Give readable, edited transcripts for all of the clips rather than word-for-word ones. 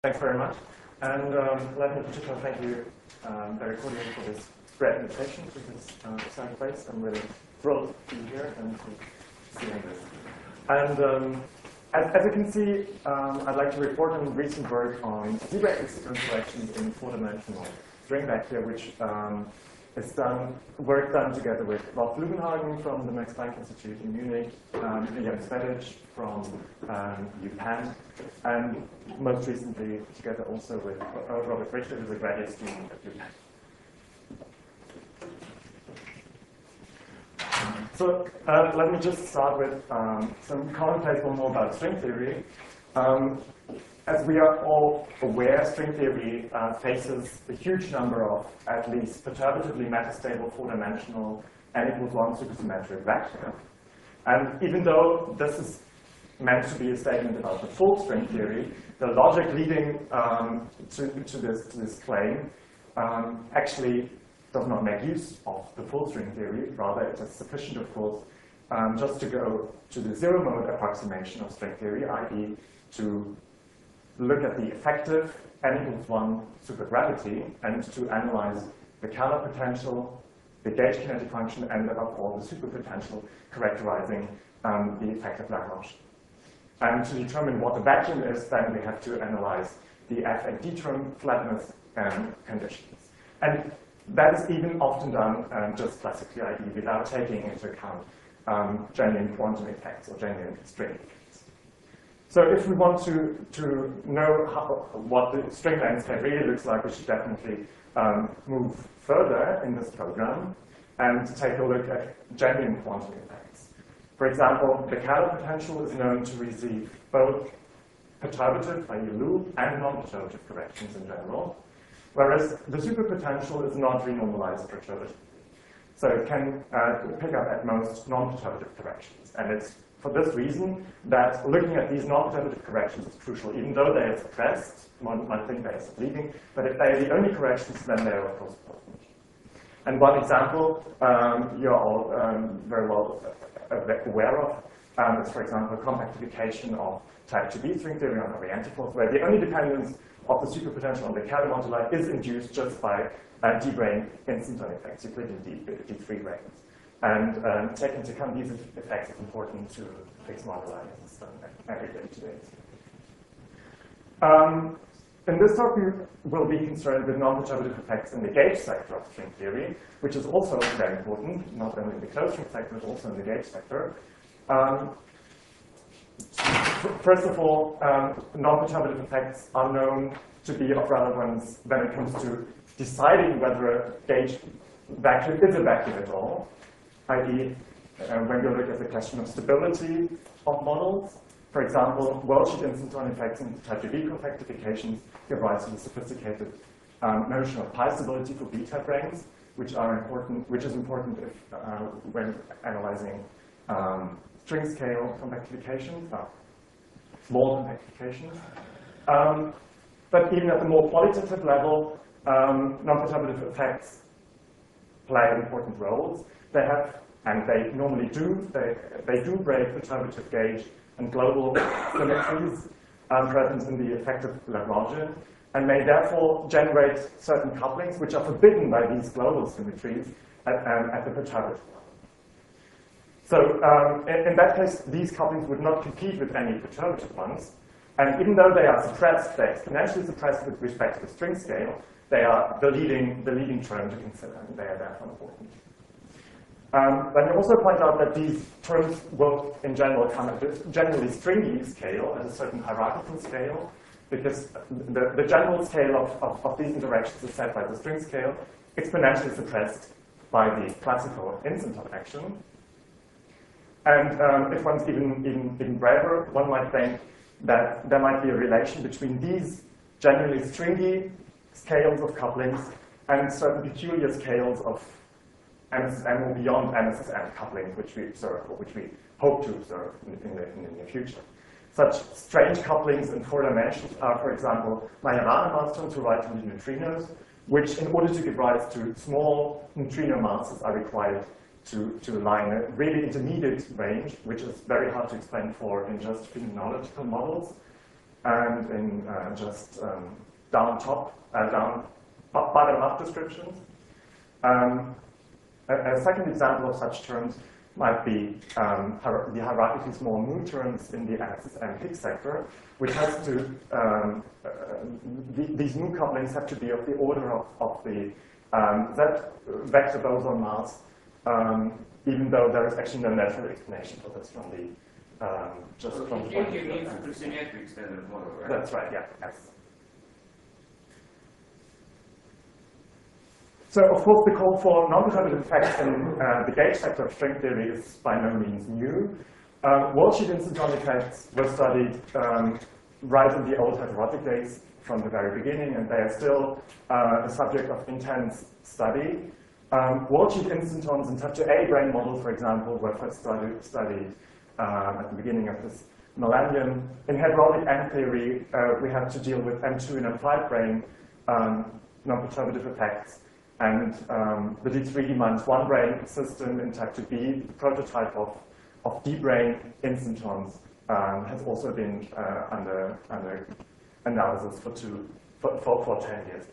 Thanks very much. And let me in particular thank you very cordially for this great invitation to this exciting place. I'm really thrilled to be here and to see this. And as you can see, I'd like to report on recent work on Z-Break interactions in four-dimensional string vector, which is work done together with Rolf Lugenhagen from the Max Planck Institute in Munich, Jan Svedic from UPenn, and most recently together also with Robert Richter, who's a graduate student at UPenn. So let me just start with some commonplace one more about string theory. As we are all aware, string theory faces a huge number of at least perturbatively metastable four-dimensional n=1 supersymmetric vector. And even though this is meant to be a statement about the full string theory, the logic leading to this claim actually does not make use of the full string theory. Rather, it is sufficient, of course, just to go to the zero-mode approximation of string theory, i.e. to look at the effective n=1 supergravity and to analyze the Kähler potential, the gauge kinetic function, and above all the superpotential characterizing the effective Lagrange. And to determine what the vacuum is, then we have to analyze the F and D term flatness conditions. And that is even often done just classically, i.e. without taking into account genuine quantum effects or genuine string effects. So if we want to know what the string landscape really looks like, we should definitely move further in this program and take a look at genuine quantum effects. For example, the Kähler potential is known to receive both perturbative, i.e. loop, and non-perturbative corrections in general, whereas the superpotential is not renormalized perturbative. So it can pick up at most non-perturbative corrections. And it's for this reason that looking at these non-perturbative corrections is crucial. Even though they are suppressed, one might think they are subleading, but if they are the only corrections, then they are of course important. And one example you're all very well aware of is, for example, compactification of type 2B string theory on orientifals, where the only dependence of the superpotential on the Kähler moduli is induced just by D-brane instanton effects, Euclidean D3 branes. And taking into account these effects is important to fix moduli as done every day today. In this talk, we will be concerned with non-perturbative effects in the gauge sector of string theory, which is also very important, not only in the closed string sector, but also in the gauge sector. First of all, non-perturbative effects are known to be of relevance when it comes to deciding whether a gauge vacuum is a vacuum at all, i.e. When you look at the question of stability of models. For example, worldsheet instanton effects and type 2B compactifications give rise to the sophisticated notion of pi stability for beta branes, which is important if, when analyzing string scale compactifications, small compactifications. But even at the more qualitative level, non-perturbative effects play important roles. They have, and they normally do, they do break perturbative gauge and global symmetries present in the effective Lagrangian, and may therefore generate certain couplings which are forbidden by these global symmetries at the perturbative level. So in that case, these couplings would not compete with any perturbative ones. And even though they are suppressed, they're exponentially suppressed with respect to the string scale, they are the leading term to consider, and they are therefore important. Let me also point out that these terms will, in general, come at a generally stringy scale, at a certain hierarchical scale, because the general scale of these interactions is set by the string scale, exponentially suppressed by the classical instanton action. And if one's even braver, one might think that there might be a relation between these generally stringy scales of couplings and certain peculiar scales of MSSM or beyond MSSM couplings, which we observe, or which we hope to observe in the near future. Such strange couplings in four dimensions are, for example, Majorana mass to right from the neutrinos, which, in order to give rise to small neutrino masses, are required to align a really intermediate range, which is very hard to explain for in just phenomenological models. and in just bottom-up descriptions. A second example of such terms might be the hierarchically small mu terms in the axis and Higgs sector, which has to, these mu couplings have to be of the order of the Z vector boson mass, even though there is actually no natural explanation for this from the just so from here you need supersymmetric standard model, right? That's right, yeah, yes. So, of course, the call for non-perturbative effects in the gauge sector of string theory is by no means new. Worldsheet instanton effects were studied right in the old heterotic days from the very beginning, and they are still the subject of intense study. Worldsheet instantons in type 2A brain model, for example, were first studied at the beginning of this millennium. In heterotic M theory, we had to deal with M2 and M5 brain non-perturbative effects. And the D3D-1 brain system in type 2B, the prototype of D-brain instantons, has also been under analysis for 10 years.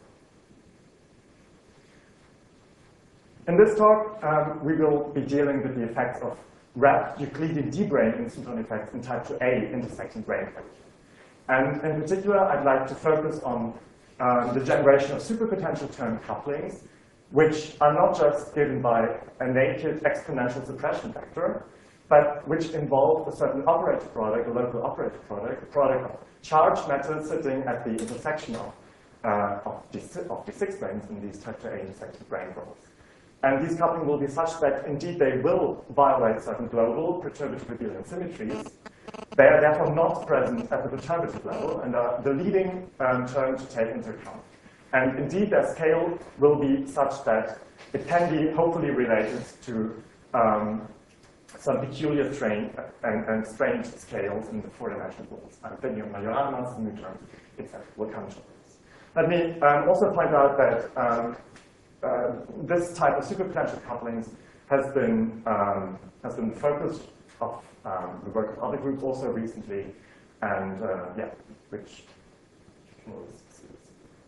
In this talk, we will be dealing with the effects of wrapped Euclidean D-brain instanton effects in type 2A intersecting brain function. And in particular, I'd like to focus on the generation of superpotential term couplings, which are not just given by a naked exponential suppression vector, but which involve a certain operator product, a local operator product, a product of charged matter sitting at the intersection of the 6 brains in these type 2A intersecting brain balls. And these coupling will be such that, indeed, they will violate certain global perturbative abelian symmetries. They are therefore not present at the perturbative level and are the leading term to take into account. And indeed, their scale will be such that it can be hopefully related to some peculiar strain and strange scales in the four-dimensional worlds. I'm thinking of Majorana, mu terms, etc. We'll come to this. Let me also point out that this type of superpotential couplings has been the focus of the work of other groups also recently, and yeah, which can always see this.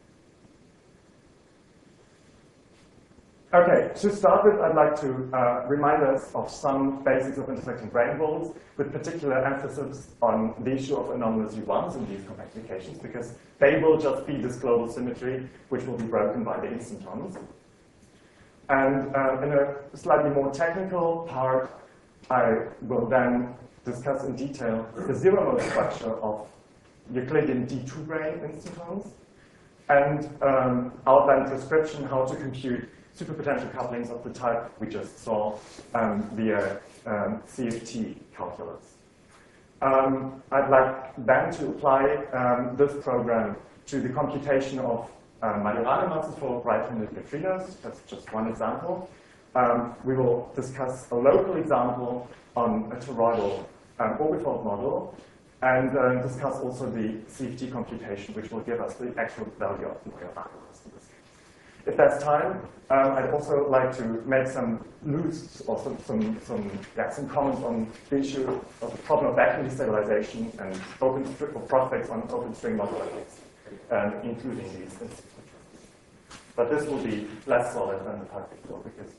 Okay, to start with, I'd like to remind us of some basics of intersecting brain balls, with particular emphasis on the issue of anomalous U1s in these complexifications, because they will just be this global symmetry, which will be broken by the instantons. And in a slightly more technical part, I will then discuss in detail the zero-mode structure of Euclidean D2 brain instantons, and outline prescription how to compute superpotential couplings of the type we just saw via CFT calculus. I'd like then to apply this program to the computation of Majorana masses for right-handed neutrinos. That's just one example. We will discuss a local example on a toroidal orbifold model, and discuss also the CFT computation, which will give us the actual value of the Majorana mass in this case. If there's time, I'd also like to make some loose or some comments on the issue of the problem of vacuum destabilization and prospects on open string modulatics, including these instances. But this will be less solid than the part before, because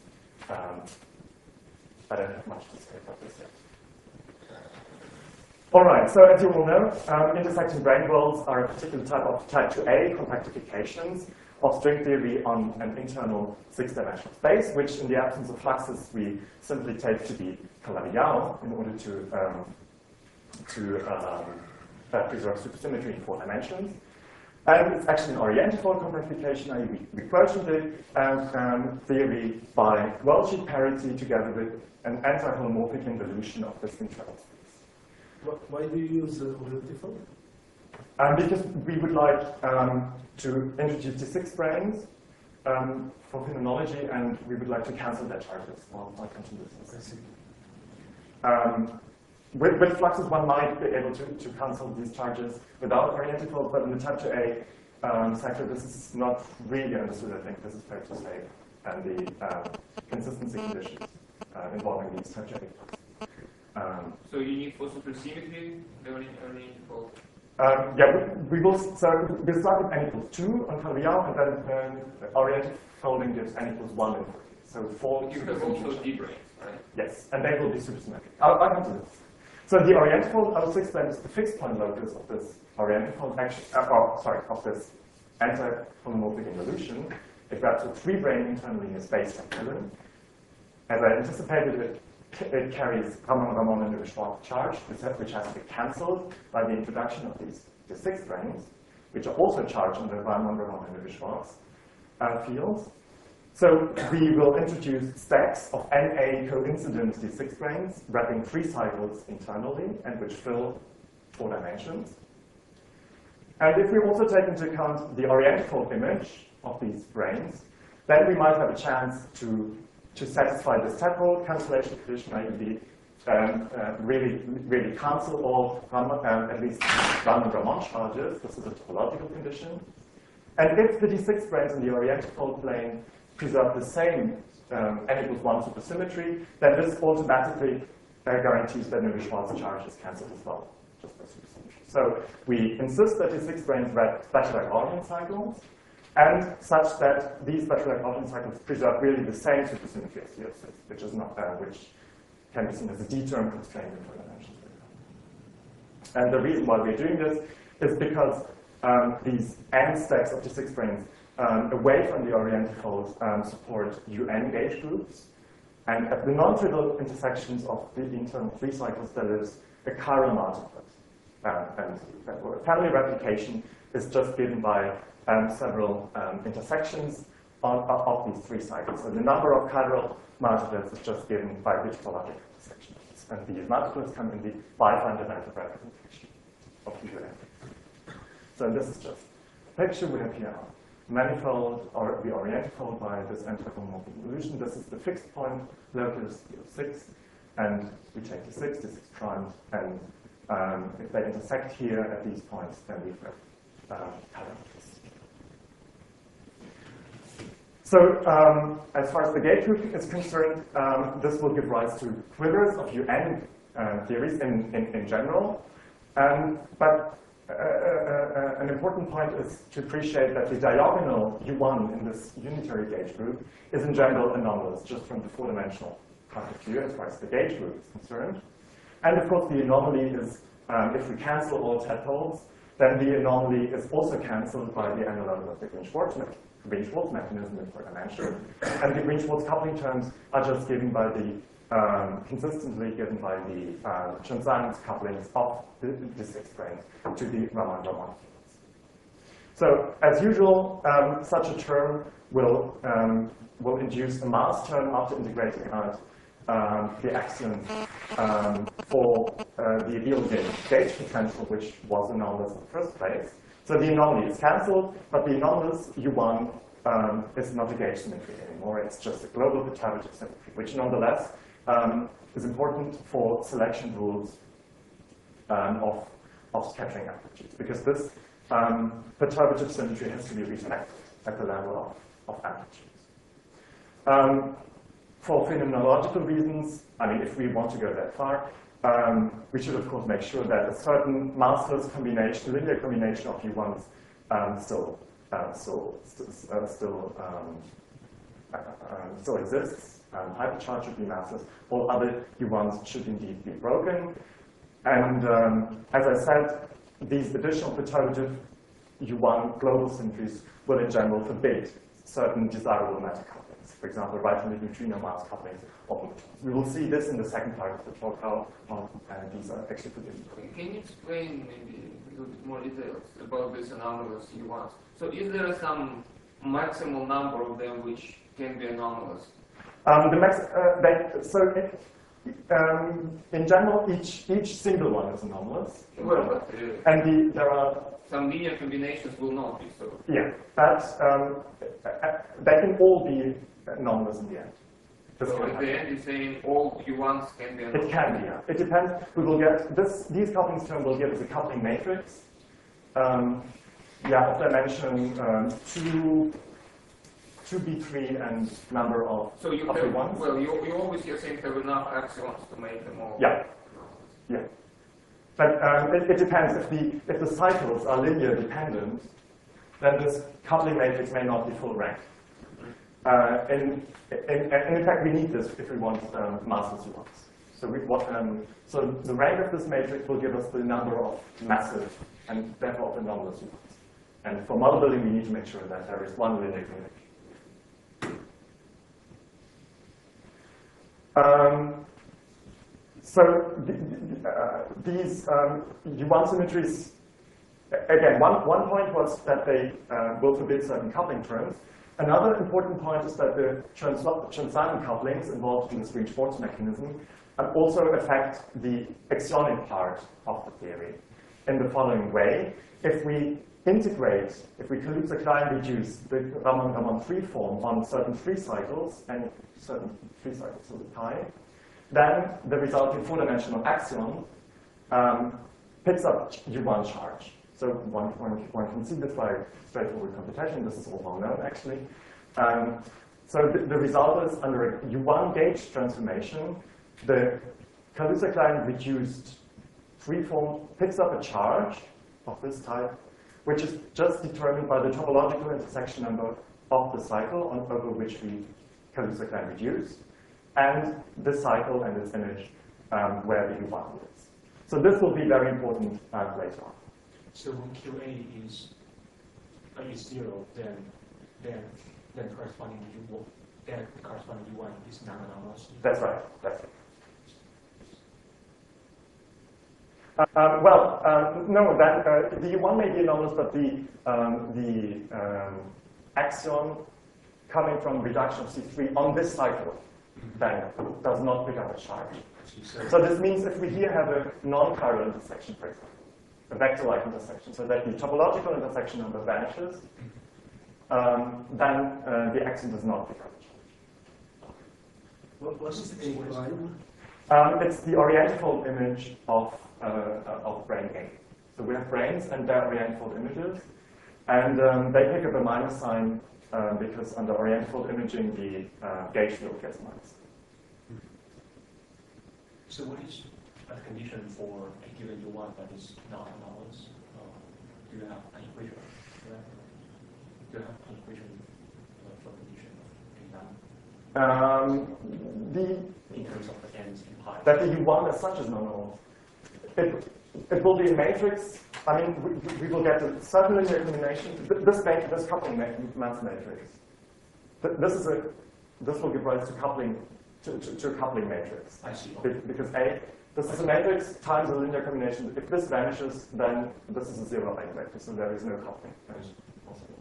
I don't have much to say about this yet. All right, so as you all know, intersecting brain balls are a particular type of type 2A compactifications of string theory on an internal 6-dimensional space, which in the absence of fluxes we simply take to be Calabi-Yau in order to preserve supersymmetry in 4 dimensions. And it's actually an orientifold compactification, i.e. we quotient the theory by worldsheet parity together with an anti-holomorphic involution of this internal space. Why do you use orientifold? Because we would like to introduce the 6 brains for phenomenology, and we would like to cancel their charges. Well, I'll come to this. With fluxes, one might be able to cancel these charges without orientifold, but in the type 2A sector, this is not really understood, I think this is fair to say, and the consistency conditions involving these type 2A fluxes. So you need for supersymmetry the orientifold? we will. So we start with n equals 2 on Carvial, and then oriented folding gives n equals 1 in 40. So 4. You have also D-branes, right? Yes, and they will be supersymmetric. I'll come to this. So the oriented fold, I will explain, is the fixed point locus of this oriented fold action. Of this anti-polymorphic involution. It grabs a 3-brane internally in a space vector. As I anticipated, it carries Raman and the Schwarz charge, which has to be cancelled by the introduction of these 6 branes, which are also charged in the Raman and the Schwarz fields. So we will introduce stacks of NA coincident D6 branes, wrapping 3 cycles internally, and which fill 4 dimensions. And if we also take into account the oriented fold image of these branes, then we might have a chance to satisfy this tadpole cancellation condition, i.e. really cancel all at least Raman charges. This is a topological condition. And if the D6 branes in the oriented fold plane preserve the same n equals 1 supersymmetry, then this automatically guarantees that the Schwarz charge is cancelled as well, just by supersymmetry. So we insist that D6 branes wrap Bachelor-Gaussian cycles, and such that these Bachelor-Gaussian cycles preserve really the same supersymmetry as the O6, which is not which can be seen as a D-term constraint in 4 dimensions. And the reason why we're doing this is because these n stacks of D6 branes away from the oriented fold support UN gauge groups, and at the non-trivial intersections of the internal 3 cycles, there is a chiral multiplet, and family replication is just given by several intersections of these 3 cycles. So the number of chiral multiplets is just given by the topological intersection. And these multiplets come in the bifundamental representation of the UN. So this is just a picture. We have here manifold, or the oriented fold by this anti-polymorphic involution. This is the fixed point locus, the 6, and we take the 6 primed, and if they intersect here at these points, then we have parameters. So as far as the gauge group is concerned, this will give rise to quivers of UN theories in general. But an important point is to appreciate that the diagonal U1 in this unitary gauge group is in general anomalous, just from the 4-dimensional point of view, as far as the gauge group is concerned. And of course, the anomaly is, if we cancel all tadpoles, then the anomaly is also cancelled by the analog of the Green-Schwarz mechanism in 4 dimensions. And the Green-Schwarz coupling terms are just given by the consistently given by the Chern-Simons couplings of the 6 branes to the Raman fields. So as usual, such a term will induce a mass term after integrating out the axiom for the ideal gauge potential, which was anomalous in the first place. So the anomaly is cancelled, but the anomalous U1 is not a gauge symmetry anymore. It's just a global perturbative symmetry, which nonetheless is important for selection rules of scattering amplitudes, because this perturbative symmetry has to be respected at the level of amplitudes. For phenomenological reasons, I mean, if we want to go that far, we should of course make sure that a certain massless combination, linear combination of U1s still exists. Hypercharge should be massless. All other U1s should indeed be broken. And as I said, these additional perturbative U1 global symmetries will in general forbid certain desirable matter couplings. For example, right-handed neutrino mass couplings of neutrons. We will see this in the second part of the talk, how these are actually forbidden. Can you explain maybe a little bit more details about this anomalous U1s? So is there some maximal number of them which can be anomalous? In general, each single one is anomalous. Well, but, and there are some linear combinations will not be so. Yeah, but they can all be anomalous in the end. So at the end, you're saying all U1s can be anomalous? It can be, yeah. It depends. We will get these couplings term will give us a coupling matrix. Of dimension 2B3 and number of so you of have, U1s. well, you always you're saying have enough axions to make them all. Yeah. But it depends. If the cycles are linear dependent, then this coupling matrix may not be full rank. And in fact, we need this if we want massless U1s. So the rank of this matrix will give us the number of massive and therefore of anomalous U1s. And for model building, we need to make sure that there is one linear combination. These U1 symmetries, again, one point was that they will forbid certain coupling terms. Another important point is that the Chern-Simons couplings involved in the Green-Schwarz mechanism also affect the axionic part of the theory in the following way. If we Kaluza-Klein reduce the Raman-Raman free form on certain free cycles and certain free cycles of the time, then the resulting four-dimensional axion picks up U1 charge. So one can see this by straightforward computation. This is all well known, actually. So the result is under a U1 gauge transformation, the Kaluza-Klein reduced freeform picks up a charge of this type, which is just determined by the topological intersection number of the cycle over which we Kaluza-Klein reduce, and the cycle and its image where the U1 is. So this will be very important later on. So when QA is 0, then corresponding U1, then the corresponding U1 is non-anomalous. That's right. That's right. No, the U1 may be anomalous, but the axion coming from reduction of C3 on this cycle then does not pick up a charge. So this means if we here have a non-chiral intersection, for example, a vector-like intersection, so that the topological intersection number vanishes, then the axion does not pick up a charge. What is A prime? It's the orientifold image of brain A. So we have brains and their orientifold images, and they pick up a minus sign because under orientifold imaging, the gauge field gets minus. So what is a condition for a given U1 that is not anomalous? Do you have an equation for that? Do you have an equation for condition in terms of the ends implied? That the U1 as such is not anomalous. It will be a matrix. I mean, we will get a certain linear combination. This coupling mass matrix. This will give rise to coupling to a coupling matrix. I see. Because this is a matrix times a linear combination. If this vanishes, then this is a zero eigenvector, so there is no coupling possible.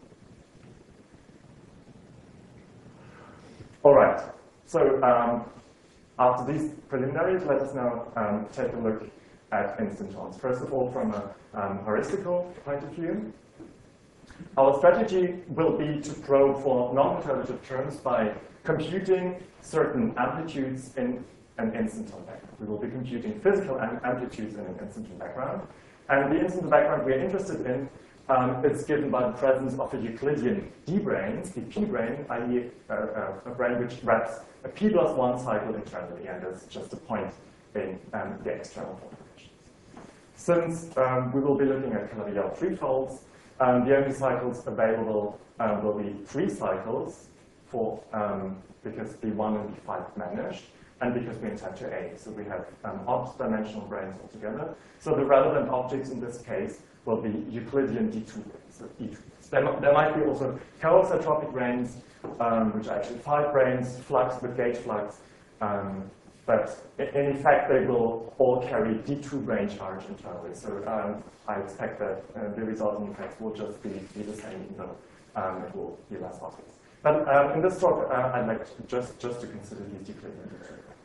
All right. So after these preliminaries, let us now take a look at instantons. First of all, from a heuristical point of view, our strategy will be to probe for non-perturbative terms by computing certain amplitudes in an instanton background. We will be computing physical amplitudes in an instanton background. And the instanton background we are interested in is given by the presence of a Euclidean D-brane, the P-brane, i.e. a brane which wraps a P+1 cycle internally, and is just a point in the external populations. Since we will be looking at Calabi-Yau threefolds, the only cycles available will be 3 cycles for because the 1 and the 5 vanished, and because we intend to A. So we have odd-dimensional branes altogether. So the relevant objects in this case will be Euclidean D2 branes, so E2. There might be also chaosotropic branes, which are actually 5 branes, flux with gauge flux. But in effect, they will all carry D2 brane charge internally. So I expect that the resulting effects will just be the same, even though it will be less obvious. But in this talk, I'd like just to consider these Euclidean D2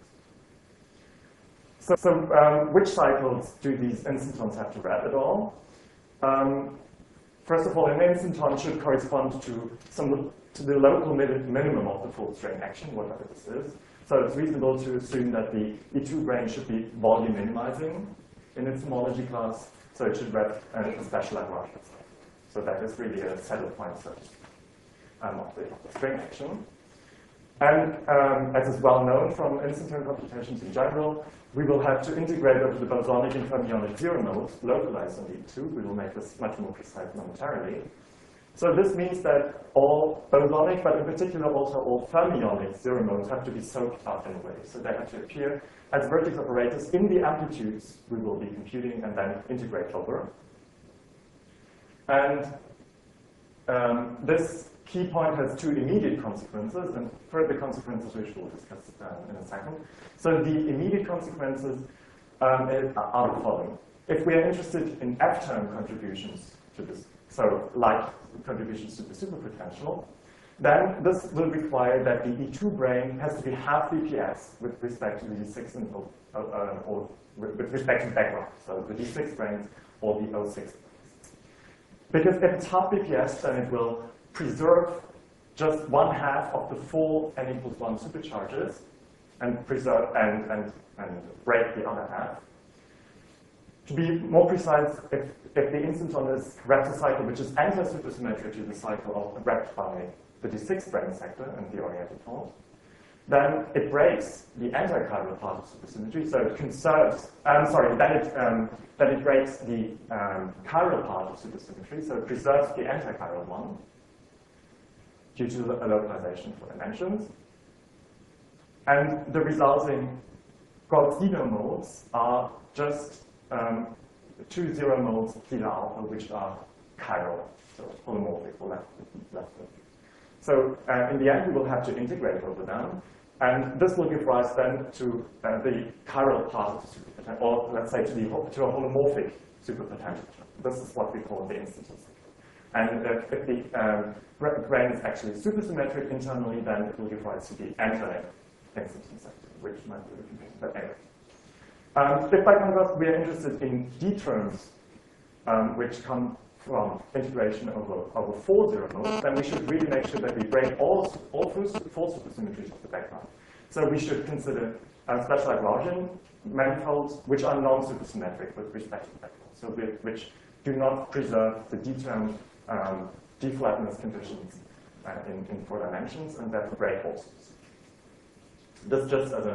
branes. So which cycles do these instantons have to wrap at all? First of all, an instanton should correspond to the local minimum of the full strain action, whatever this is. So it's reasonable to assume that the E2 brane should be volume minimizing in its homology class, so it should wrap a special Lagrange cycle. So that is really a set of points of the strain action. And as is well known from instanton computations in general, we will have to integrate over the bosonic and fermionic zero modes, localized on E2. We will make this much more precise momentarily. So this means that all bosonic, but in particular also all fermionic zero modes have to be soaked up in a way. So they have to appear as vertex operators in the amplitudes we will be computing and then integrate over. And this key point has two immediate consequences, and further consequences which we'll discuss in a second. So the immediate consequences are the following. If we are interested in F-term contributions to this, so like contributions to the superpotential, then this will require that the E2 brane has to be half BPS with respect to the D6 and, or with respect to the background, so the D6 branes or the O6. Because if it's half BPS, then it will preserve just 1/2 of the full n=1 supercharges and preserve and break the other half. To be more precise, if the instanton is wrapped a cycle which is anti-supersymmetric to the cycle wrapped by the D6 brane sector and the oriented fault, then it breaks the anti-chiral part of supersymmetry, so it conserves, then it breaks the chiral part of supersymmetry, so it preserves the anti-chiral one due to a localization for dimensions. And the resulting Gauss-Seidel modes are just two zero modes theta alpha, which are chiral, so holomorphic or left. So in the end, we will have to integrate over them. And this will give rise then to the chiral part of the superpotential, or let's say to a holomorphic superpotential. This is what we call the instanton. And if the brane is actually supersymmetric internally, then it will give rise to the anti-instanton sector, which might be confusing, but anyway. If by contrast we are interested in D terms, which come from integration over 4 zero modes, then we should really make sure that we break all four supersymmetries of the background. So we should consider special Lagrangian manifolds which are non-supersymmetric with respect to the background, so which do not preserve the D-term deflatness conditions in 4 dimensions, and that break all supersymmetries. This just as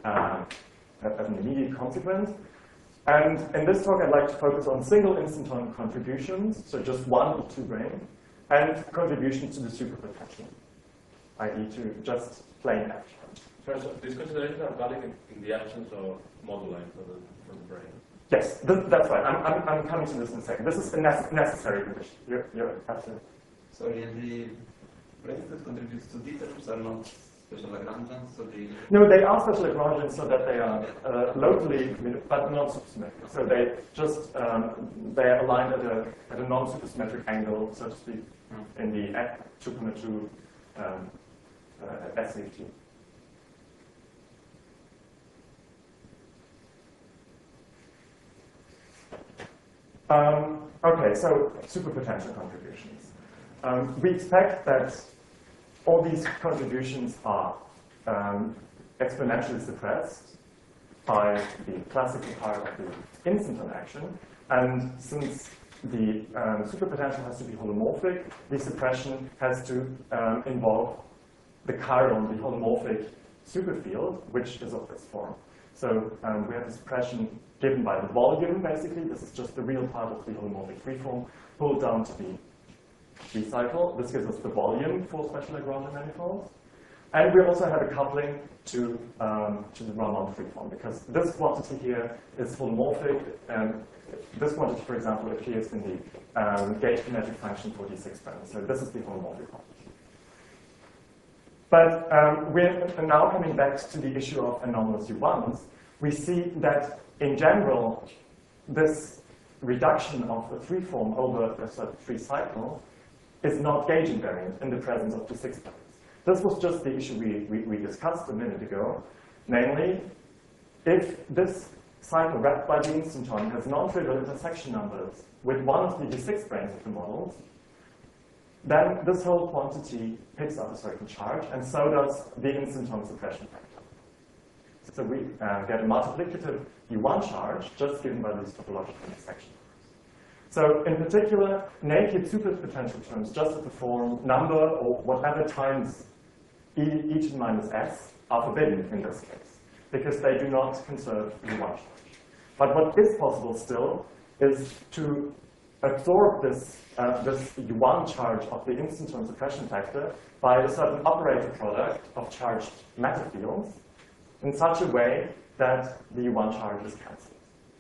an immediate consequence. And in this talk, I'd like to focus on single instanton contributions, so just one E2 brane, and contributions to the superpotential, i.e. to just plain F. So these considerations are valid in the absence of moduli for the brane. Yes, that's right. I'm coming to this in a second. This is a necessary condition. You're absolutely. Sorry, and the branes that contributes to D terms are not special Lagrangians, so they... No, they are special Lagrangians so that they are locally, but not supersymmetric. So they just, they are aligned at a non-supersymmetric angle, so to speak, in the 2.2 SCFT. Okay, so superpotential contributions. We expect that all these contributions are exponentially suppressed by the classical part of the instanton action. And since the superpotential has to be holomorphic, the suppression has to involve the chiron, the holomorphic superfield, which is of this form. So we have the suppression given by the volume, basically. This is just the real part of the holomorphic freeform pulled down to the B-cycle. This gives us the volume for special Lagrangian manifolds. And we also have a coupling to the Raman freeform, because this quantity here is holomorphic, and this quantity, for example, appears in the gauge kinetic function for D6 brane. So this is the holomorphic quantity. But we're now coming back to the issue of anomalous U1s. We see that, in general, this reduction of the freeform over a certain free cycle is not gauge invariant in the presence of D6 branes. This was just the issue we discussed a minute ago. Namely, if this cycle wrapped by the instanton has non-trivial intersection numbers with one of the D6 branes of the models, then this whole quantity picks up a certain charge, and so does the instanton suppression factor. So we get a multiplicative U1 charge just given by these topological intersection numbers. So in particular, naked superpotential terms just at the form number or whatever times E to the minus s are forbidden in this case, because they do not conserve U1 charge. But what is possible still is to absorb this U1 charge of the instanton suppression factor by a certain operator product of charged matter fields in such a way that the U1 charge is cancelled.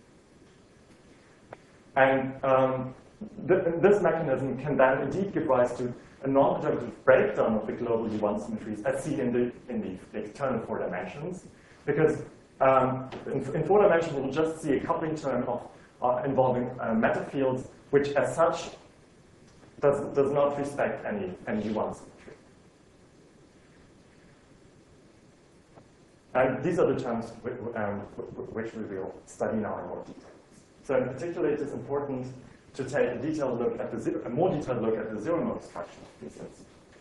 And this mechanism can then indeed give rise to a non-determinative breakdown of the global U1 symmetries as seen in the external 4 dimensions, because in 4 dimensions we'll just see a coupling term involving matter fields, which as such does not respect any U1 symmetry. And these are the terms which we will study now in more detail. So in particular, it is important to take a more detailed look at the zero-mode structure of these things.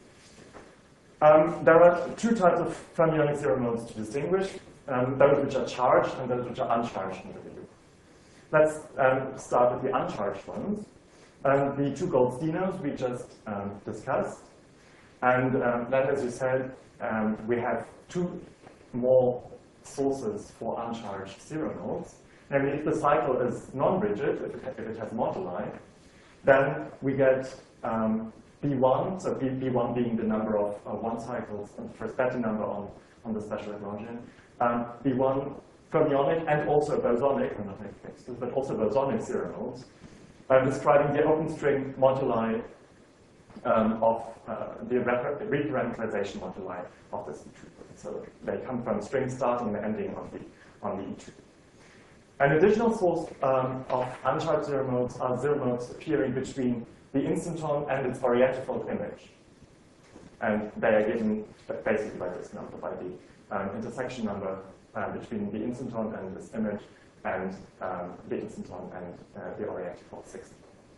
There are 2 types of fermionic zero modes to distinguish, those which are charged and those which are uncharged in the video. Let's start with the uncharged ones. The 2 Goldstinos we just discussed. And then, as you said, we have 2 more sources for uncharged zero modes. Namely, if the cycle is non-rigid, if it has moduli, then we get B1, so B1 being the number of 1 cycles, and first better number on the special Lagrangian, B1 fermionic and also bosonic, I'm not making fixes, but also bosonic zero modes, describing the open string moduli of the reparameterization moduli of this E2. So they come from string starting and ending on the E2. An additional source of uncharged zero modes are zero modes appearing between the instanton and its orientifold image. And they are given basically by this number, by the intersection number between the instanton and this image, and the instanton and the orientifold 60.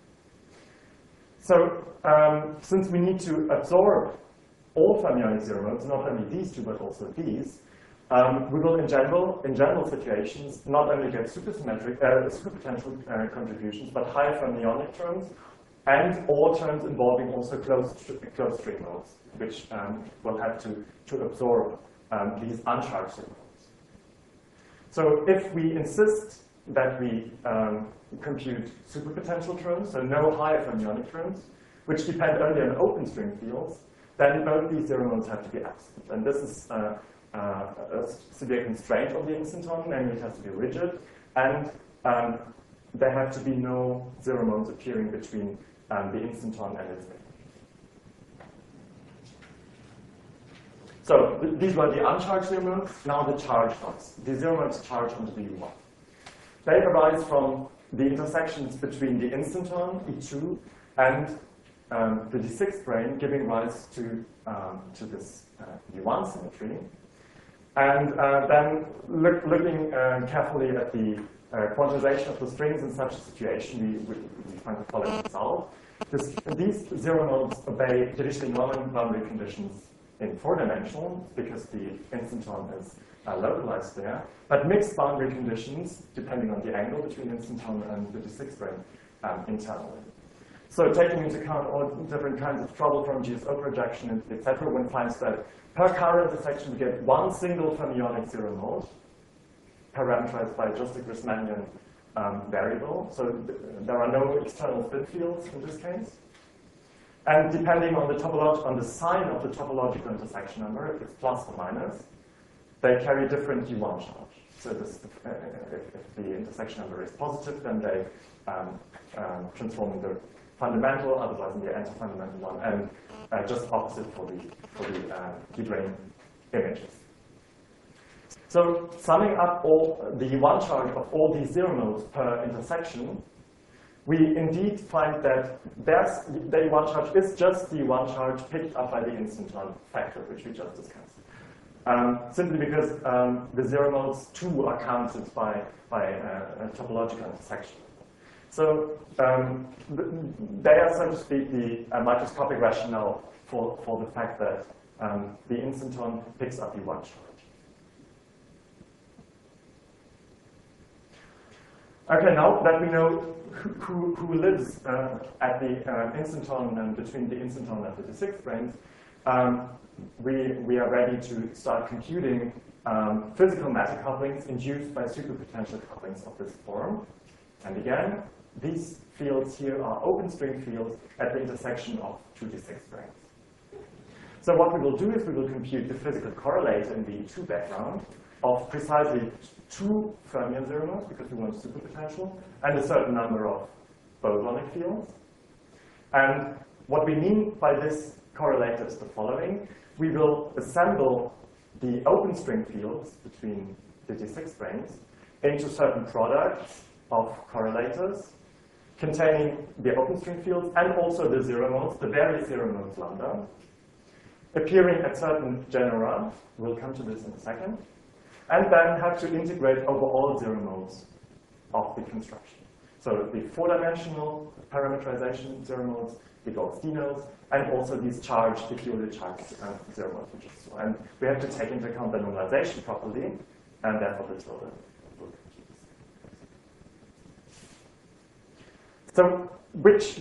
So since we need to absorb all fermionic zero modes, not only these 2 but also these, we will, in general situations, not only get superpotential contributions, but high fermionic terms, and all terms involving also closed string modes, which will have to absorb these uncharged zero modes. So if we insist that we compute superpotential terms, so no higher fermionic terms, which depend only on open string fields, then both these zero modes have to be absent. And this is a severe constraint of the instanton, namely it has to be rigid, and there have to be no zero modes appearing between the instanton and its image. So these were the uncharged zero modes, now the charged ones. The zero modes charged onto the U1. They arise from the intersections between the instanton, E2, and the D6 brane, giving rise to this U1 symmetry. And then looking carefully at the quantization of the strings in such a situation, we find the following result. These zero modes obey traditionally non-boundary conditions in 4-dimensional, because the instanton is localized there, but mixed boundary conditions, depending on the angle between instanton and the D6 brane internally. So taking into account all different kinds of trouble from GSO projection, etc., one finds that per current intersection we get 1 single fermionic zero mode, parameterized by just a Grassmannian variable. So there are no external spin fields in this case. And depending on the sign of the topological intersection number, if it's plus or minus, they carry different U1 charge. So if the intersection number is positive, then they transform into fundamental, otherwise in the anti-fundamental one, and just opposite for the Euclidean images. So summing up all the U1 charge of all these zero modes per intersection, we indeed find that the U1 charge is just the U1 charge picked up by the instanton factor, which we just discussed. Simply because the zero modes too are counted by a topological intersection. So they are, so to speak, the microscopic rationale for the fact that the instanton picks up U1 charge. Okay, now that we know who lives at the instanton and between the instanton and the D6 branes, we are ready to start computing physical matter couplings induced by superpotential couplings of this form. And again, these fields here are open string fields at the intersection of 2d6 strings. So what we will do is we will compute the physical correlator in the E2 background of precisely 2 fermion zeromodes, because we want superpotential, and a certain number of bosonic fields. And what we mean by this correlator is the following. We will assemble the open string fields between the D6 strings into certain products of correlators containing the open string fields and also the zeromodes, the various zeromodes lambda, appearing at certain genera. We'll come to this in a second. And then have to integrate over all zeromodes of the construction. So the 4-dimensional parameterization zeromodes, the Goldsteinos, and also these charged, the purely charged zeromodes, which is so. And we have to take into account the normalization properly, and therefore the tilde will compute. So which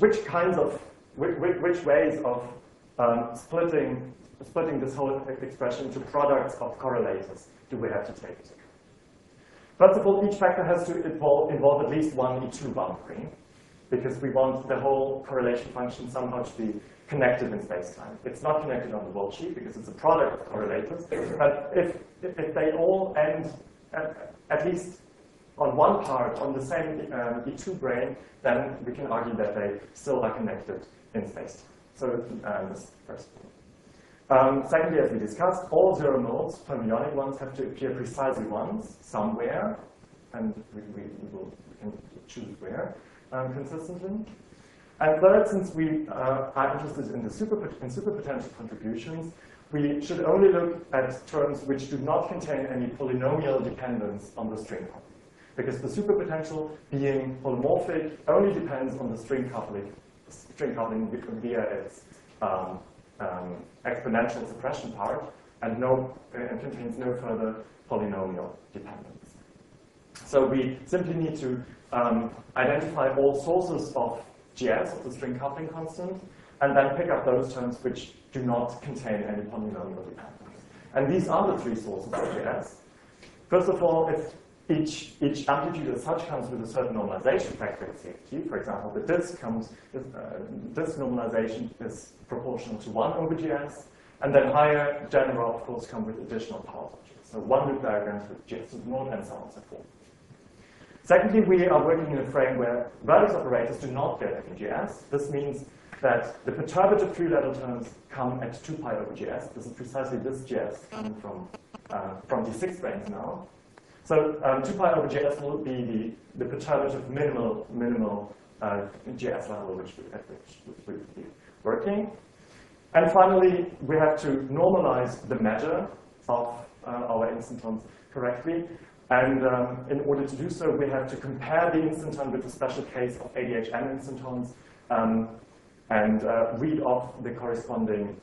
ways of splitting this whole expression into products of correlators do we have to take into account? First of all, each factor has to involve at least one E2 boundary, because we want the whole correlation function somehow to be connected in space-time. It's not connected on the world sheet because it's a product of correlators, but if they all end at least on one part on the same E2 brane, then we can argue that they still are connected in space-time. So this is the first point. Secondly, as we discussed, all zeromodes, fermionic ones, have to appear precisely once, somewhere, and we can choose where consistently. And third, since we are interested in the superpotential contributions, we should only look at terms which do not contain any polynomial dependence on the string coupling. Because the superpotential, being polymorphic, only depends on the string coupling via its exponential suppression part, and contains no further polynomial dependence. So we simply need to identify all sources of GS, of the string coupling constant, and then pick up those terms which do not contain any polynomial dependence. And these are the 3 sources of GS. First of all, if each amplitude as such comes with a certain normalization factor at CFT. For example, the disk normalization is proportional to 1 over GS, and then higher genera, of course, come with additional powers of GS. So 1 loop diagrams with GS to the mod, and so on and so forth. Secondly, we are working in a frame where vertex operators do not get any GS. This means that the perturbative free-level terms come at 2 pi over GS. This is precisely this GS coming from D6 branes now. So 2 pi over GS will be the perturbative minimal GS level at which we will be working. And finally, we have to normalize the measure of our instantons correctly. And in order to do so, we have to compare the instanton with the special case of ADHN instantons and read off the corresponding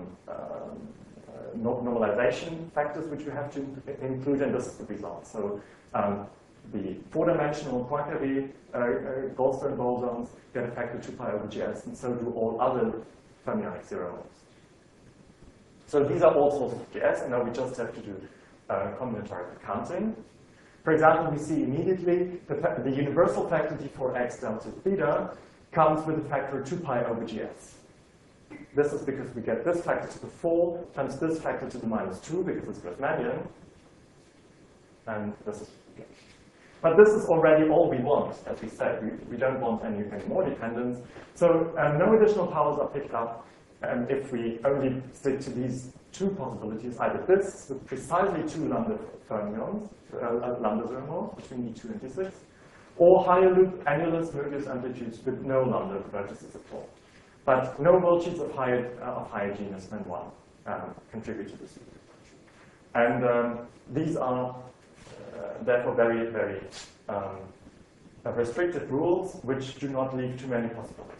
normalization factors which we have to include, and this is the result. So the 4-dimensional Poincaré Goldstone bosons get a factor 2 pi over GS, and so do all other fermionic zeromodes. So these are all sources of GS, and now we just have to do combinatorial accounting. For example, we see immediately the universal factor D4x delta theta comes with a factor 2 pi over GS. This is because we get this factor to the 4 times this factor to the -2 because it's Grassmannian. And this is okay. But this is already all we want, as we said. We don't want any more dependence. So no additional powers are picked up if we only stick to these 2 possibilities, either this with precisely 2 lambda fermions, lambda zeromodes between D2 and D6, or higher loop annulus Möbius amplitudes with no lambda vertices at all. But no world sheets of higher genus than 1 contribute to this. And these are therefore very, very restricted rules which do not leave too many possibilities.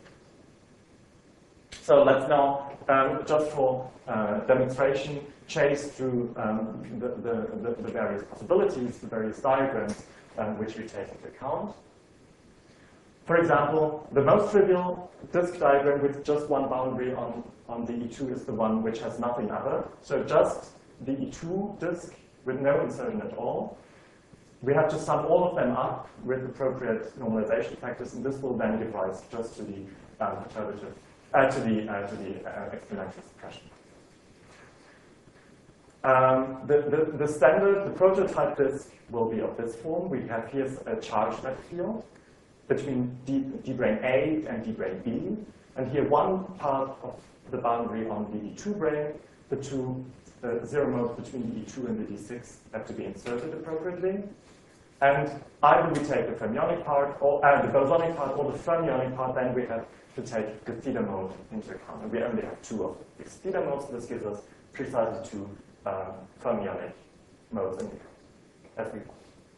So let's now, just for demonstration, chase through the various possibilities, the various diagrams which we take into account. For example, the most trivial disk diagram with just one boundary on the E2 is the one which has nothing other. So just the E2 disk with no insertion at all. We have to sum all of them up with appropriate normalization factors, and this will then give rise just to the perturbative, to the exponential suppression. The standard, the prototype disk will be of this form. We have here a charge vector field between D brane A and D brane B, and here one part of the boundary on the E2 brane, the two zero modes between the E2 and the D6 have to be inserted appropriately. And either we take the fermionic part, or the bosonic part, or the fermionic part, then we have to take the theta mode into account. And we only have two of these theta modes. This gives us precisely two fermionic modes in the account, as we want.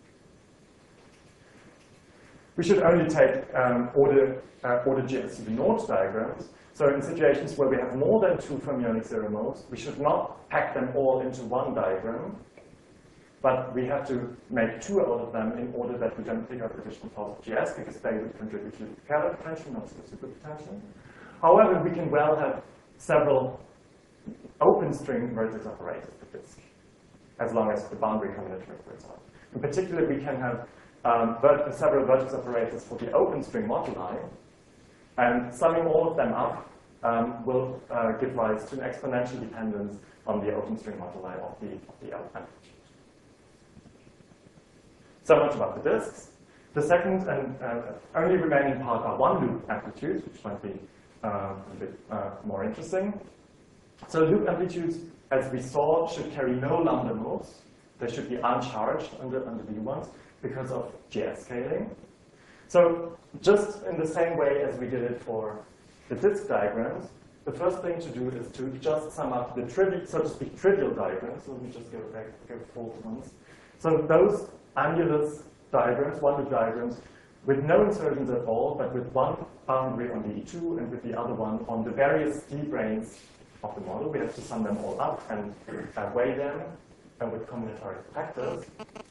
We should only take order GSCB0 diagrams. So in situations where we have more than two fermionic zero modes, we should not pack them all into one diagram, but we have to make two out of them in order that we don't pick up additional parts of GS, because they would contribute to the scalar potential, not to the superpotential. However, we can well have several open string vertex operators per disk, as long as the boundary combinatoric works out. In particular, we can have several vertex operators for the open string moduli, and summing all of them up will give rise to an exponential dependence on the open string moduli of the amplitude. So much about the disks. The second and only remaining part are one-loop amplitudes, which might be a bit more interesting. So loop amplitudes, as we saw, should carry no lambda modes. They should be uncharged under the U-ones because of GS scaling. So just in the same way as we did it for the disk diagrams, the first thing to do is to just sum up the trivial, so to speak, trivial diagrams. So let me just go forward once. So those annulus diagrams, one-loop diagrams, with no insertions at all, but with one boundary on the E2 and with the other one on the various D branes of the model. We have to sum them all up and weigh them with combinatoric factors.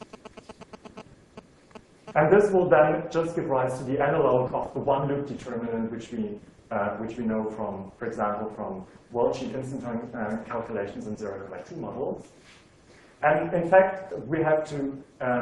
And this will then just give rise to the analog of the one-loop determinant, which we know from, for example, from worldsheet instant time calculations in 0.2 models. And in fact, we have to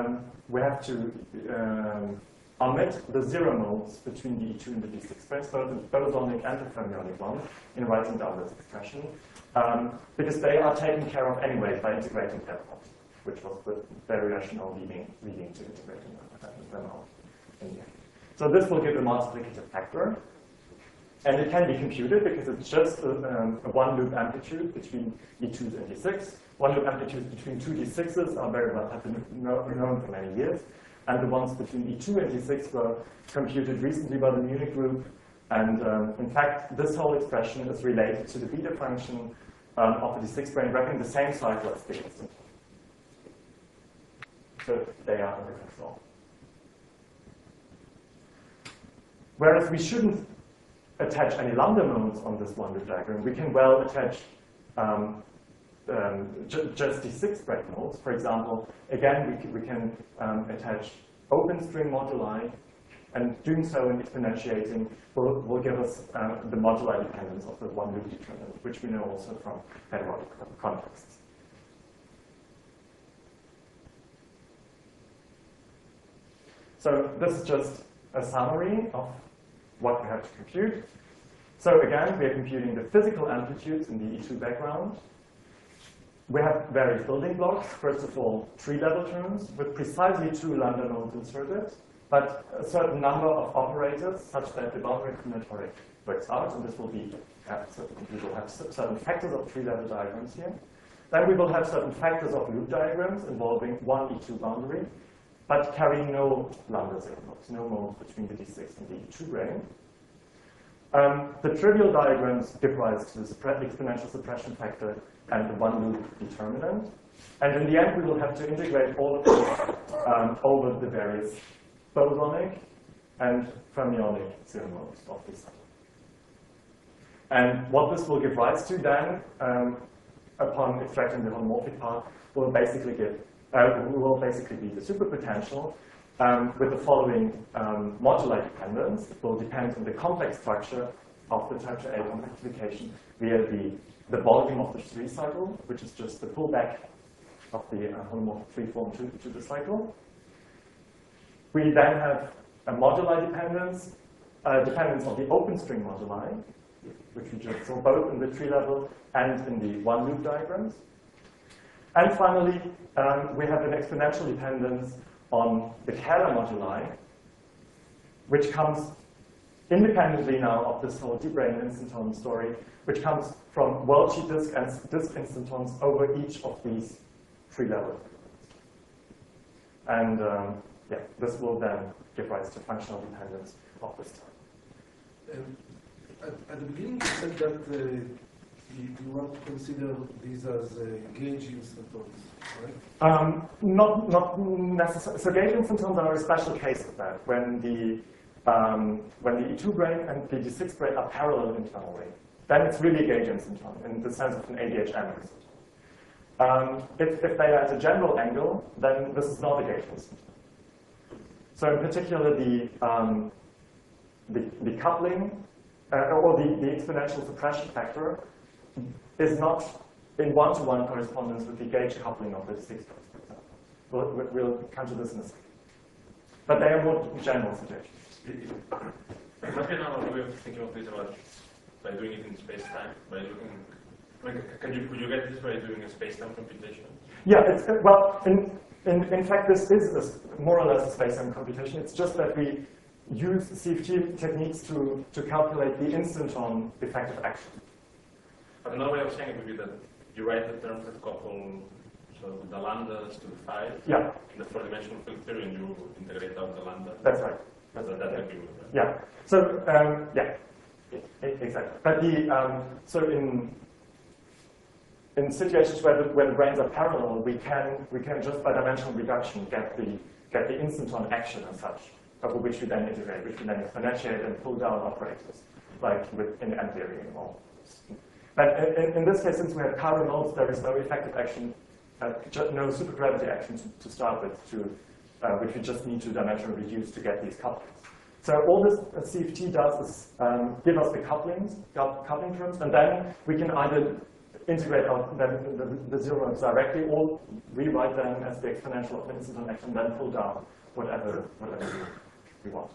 omit the zero modes between the E2 and the D6 branes, both the bosonic and the fermionic one, in writing down this expression, because they are taken care of anyway by integrating them out, which was the very rationale leading to integrating them out in the end. So this will give a multiplicative factor, and it can be computed because it's just a one-loop amplitude between E2s and D6. One-loop amplitudes between two D6s are very well have been known for many years, and the ones between E2 and D6 were computed recently by the Munich group. And in fact, this whole expression is related to the beta function of the D6 brane wrapping the same cycle as the instant. So they are under control. Whereas we shouldn't attach any lambda modes on this one-loop diagram, we can well attach just D6 brane modes. For example, again, we can attach open string moduli, and doing so in exponentiating will give us the moduli dependence of the one-loop determinant, which we know also from periodic contexts. So this is just a summary of what we have to compute. So again, we are computing the physical amplitudes in the E2 background. We have various building blocks. First of all, tree-level terms with precisely two lambda modes inserted, but a certain number of operators such that the boundary combinatoric works out, and this will be, we will have certain factors of tree-level diagrams here. Then we will have certain factors of loop diagrams involving one E2 boundary, but carrying no lambda zero modes, no modes between the D6 and the E2 brane. The trivial diagrams give rise to the exponential suppression factor and the one-loop determinant. And in the end, we will have to integrate all of these over the various bosonic and fermionic zero modes of this set. And what this will give rise to then, upon extracting the homomorphic part, will basically be the superpotential. with the following modular dependence. It will depend on the complex structure of the temperature A compactification via the volume of the free cycle, which is just the pullback of the holomorphic free form to the cycle. We then have a modular dependence, dependence on the open string moduli, which we just saw both in the tree level and in the one loop diagrams. And finally, we have an exponential dependence on the Kähler moduli, which comes independently now of this whole D-brane instantone story, which comes from worldsheet disk and disk instantones over each of these tree levels. And yeah, this will then give rise to functional dependence of this type. At the beginning, you said that you want to consider these as gauge instantones, right? Not necessarily. So gauge instantones are a special case of that, when the E2 brane and the D6 brane are parallel internally. Then it's really a gauge instantone in the sense of an ADHM instantone. If they are at a general angle, then this is not a gauge instantone. So in particular, the coupling or the exponential suppression factor is not in one-to-one correspondence with the gauge coupling of the D6 brane, for example. We'll come to this in a second. But they are more general suggestions. Might be another way of thinking of this about by doing it in space-time, by looking. I mean, could you get this by doing a space-time computation? Yeah, well, in fact, this is more or less a space-time computation. It's just that we use CFT techniques to calculate the instantone effective action. But another way of saying it would be that you write the terms that couple so the lambdas to the phi Yeah. in the four-dimensional field theory, and you integrate out the lambda. That's right. That would be good, right? Yeah. So yeah, exactly. But so in situations where the branes are parallel, we can just by dimensional reduction get the instantone action as such, over which we then integrate, which we then exponentiate and pull down operators, like in M theory and all. But in this case, since we have chiral modes, there is no effective action, no supergravity action to start with, which we just need to dimensionally reduce to get these couplings. So all this CFT does is give us the coupling terms, and then we can either integrate out the zero modes directly, or rewrite them as the exponential of the instantone action, then pull down whatever we want.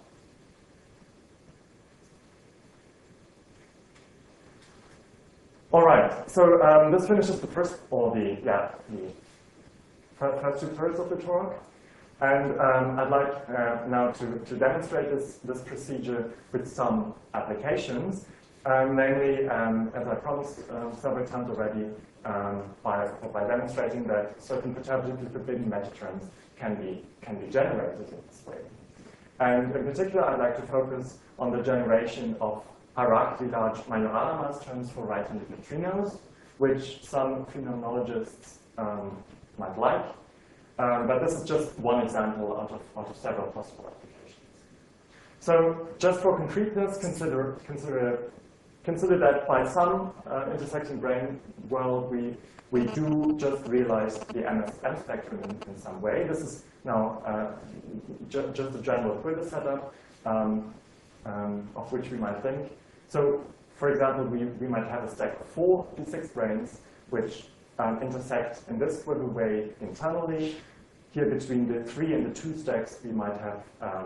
All right, so this finishes the first two thirds of the talk. And I'd like now to demonstrate this procedure with some applications, namely, as I promised several times already, by demonstrating that certain perturbatively forbidden metaterms can be generated in this way. And in particular, I'd like to focus on the generation of hierarchically large Majorana mass terms for right-handed neutrinos, which some phenomenologists might like. But this is just one example out of several possible applications. So just for concreteness, consider that by some intersecting brane world, we do just realize the M spectrum in some way. This is now just a general quiver setup of which we might think. So, for example, we might have a stack of 4 D6 branes which intersect in this quiver way internally. Here, between the 3 and the 2 stacks, we might have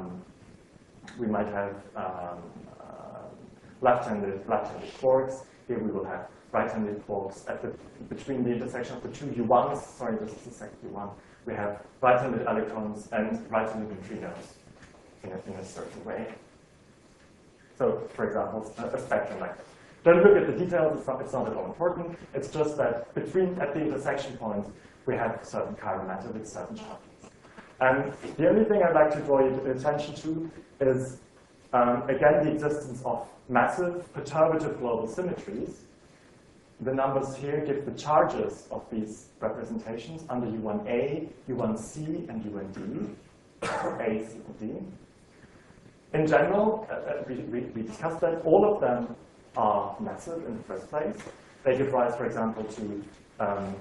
left-handed quarks. Here we will have right-handed quarks. Between the intersection of the 2 U1s, sorry, this is the second U1, we have right-handed electrons and right-handed neutrinos in a certain way. So, for example, a spectrum like that. Don't look at the details, it's not at all important. It's just that at the intersection points, we have certain chiral matter with certain charges. And the only thing I'd like to draw your attention to is, again, the existence of massive perturbative global symmetries. The numbers here give the charges of these representations under U1A, U1C, and U1D, or A, C, and D. In general, we discussed that all of them are massive in the first place. They give rise, for example, to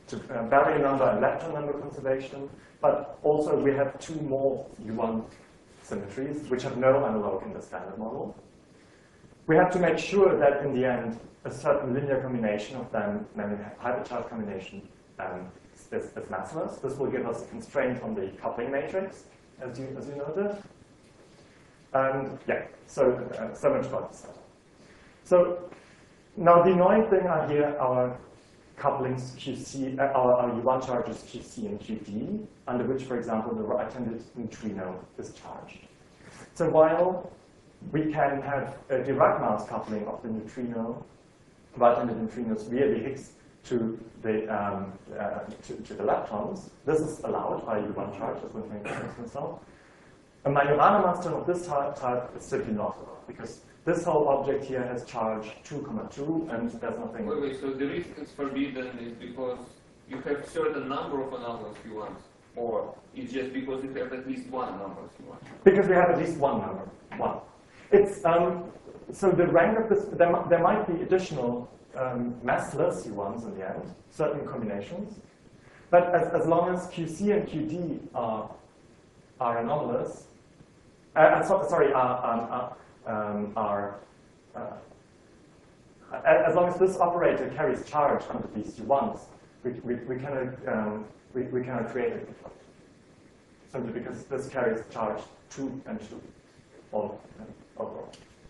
to barrier number and lepton number conservation, but also we have two more U1 symmetries, which have no analog in the standard model. We have to make sure that in the end, a certain linear combination of them, namely hypercharge combination, is massless. This will give us a constraint on the coupling matrix, as you noted. And yeah, so much about this. So now the annoying thing are here our couplings QC, our U1 charges QC and QD, under which, for example, the right-handed neutrino is charged. So while we can have a Dirac mass coupling of the neutrino, right-handed neutrinos via the Higgs to the leptons, this is allowed by U1 charge, as one thing himself. A Majorana mass term of this type is simply not allowed, because this whole object here has charge 2,2, and there's nothing. Wait, so the reason it's forbidden is because you have certain number of anomalous U1s, or it's just because you have at least one anomalous U1? Because we have at least one number, one. It's so the rank of this. There might be additional massless U1s in the end, certain combinations, but as long as QC and QD are anomalous, as long as this operator carries charge under these U1s, we cannot create a conflict. Simply because this carries charge 2 and 2 overall.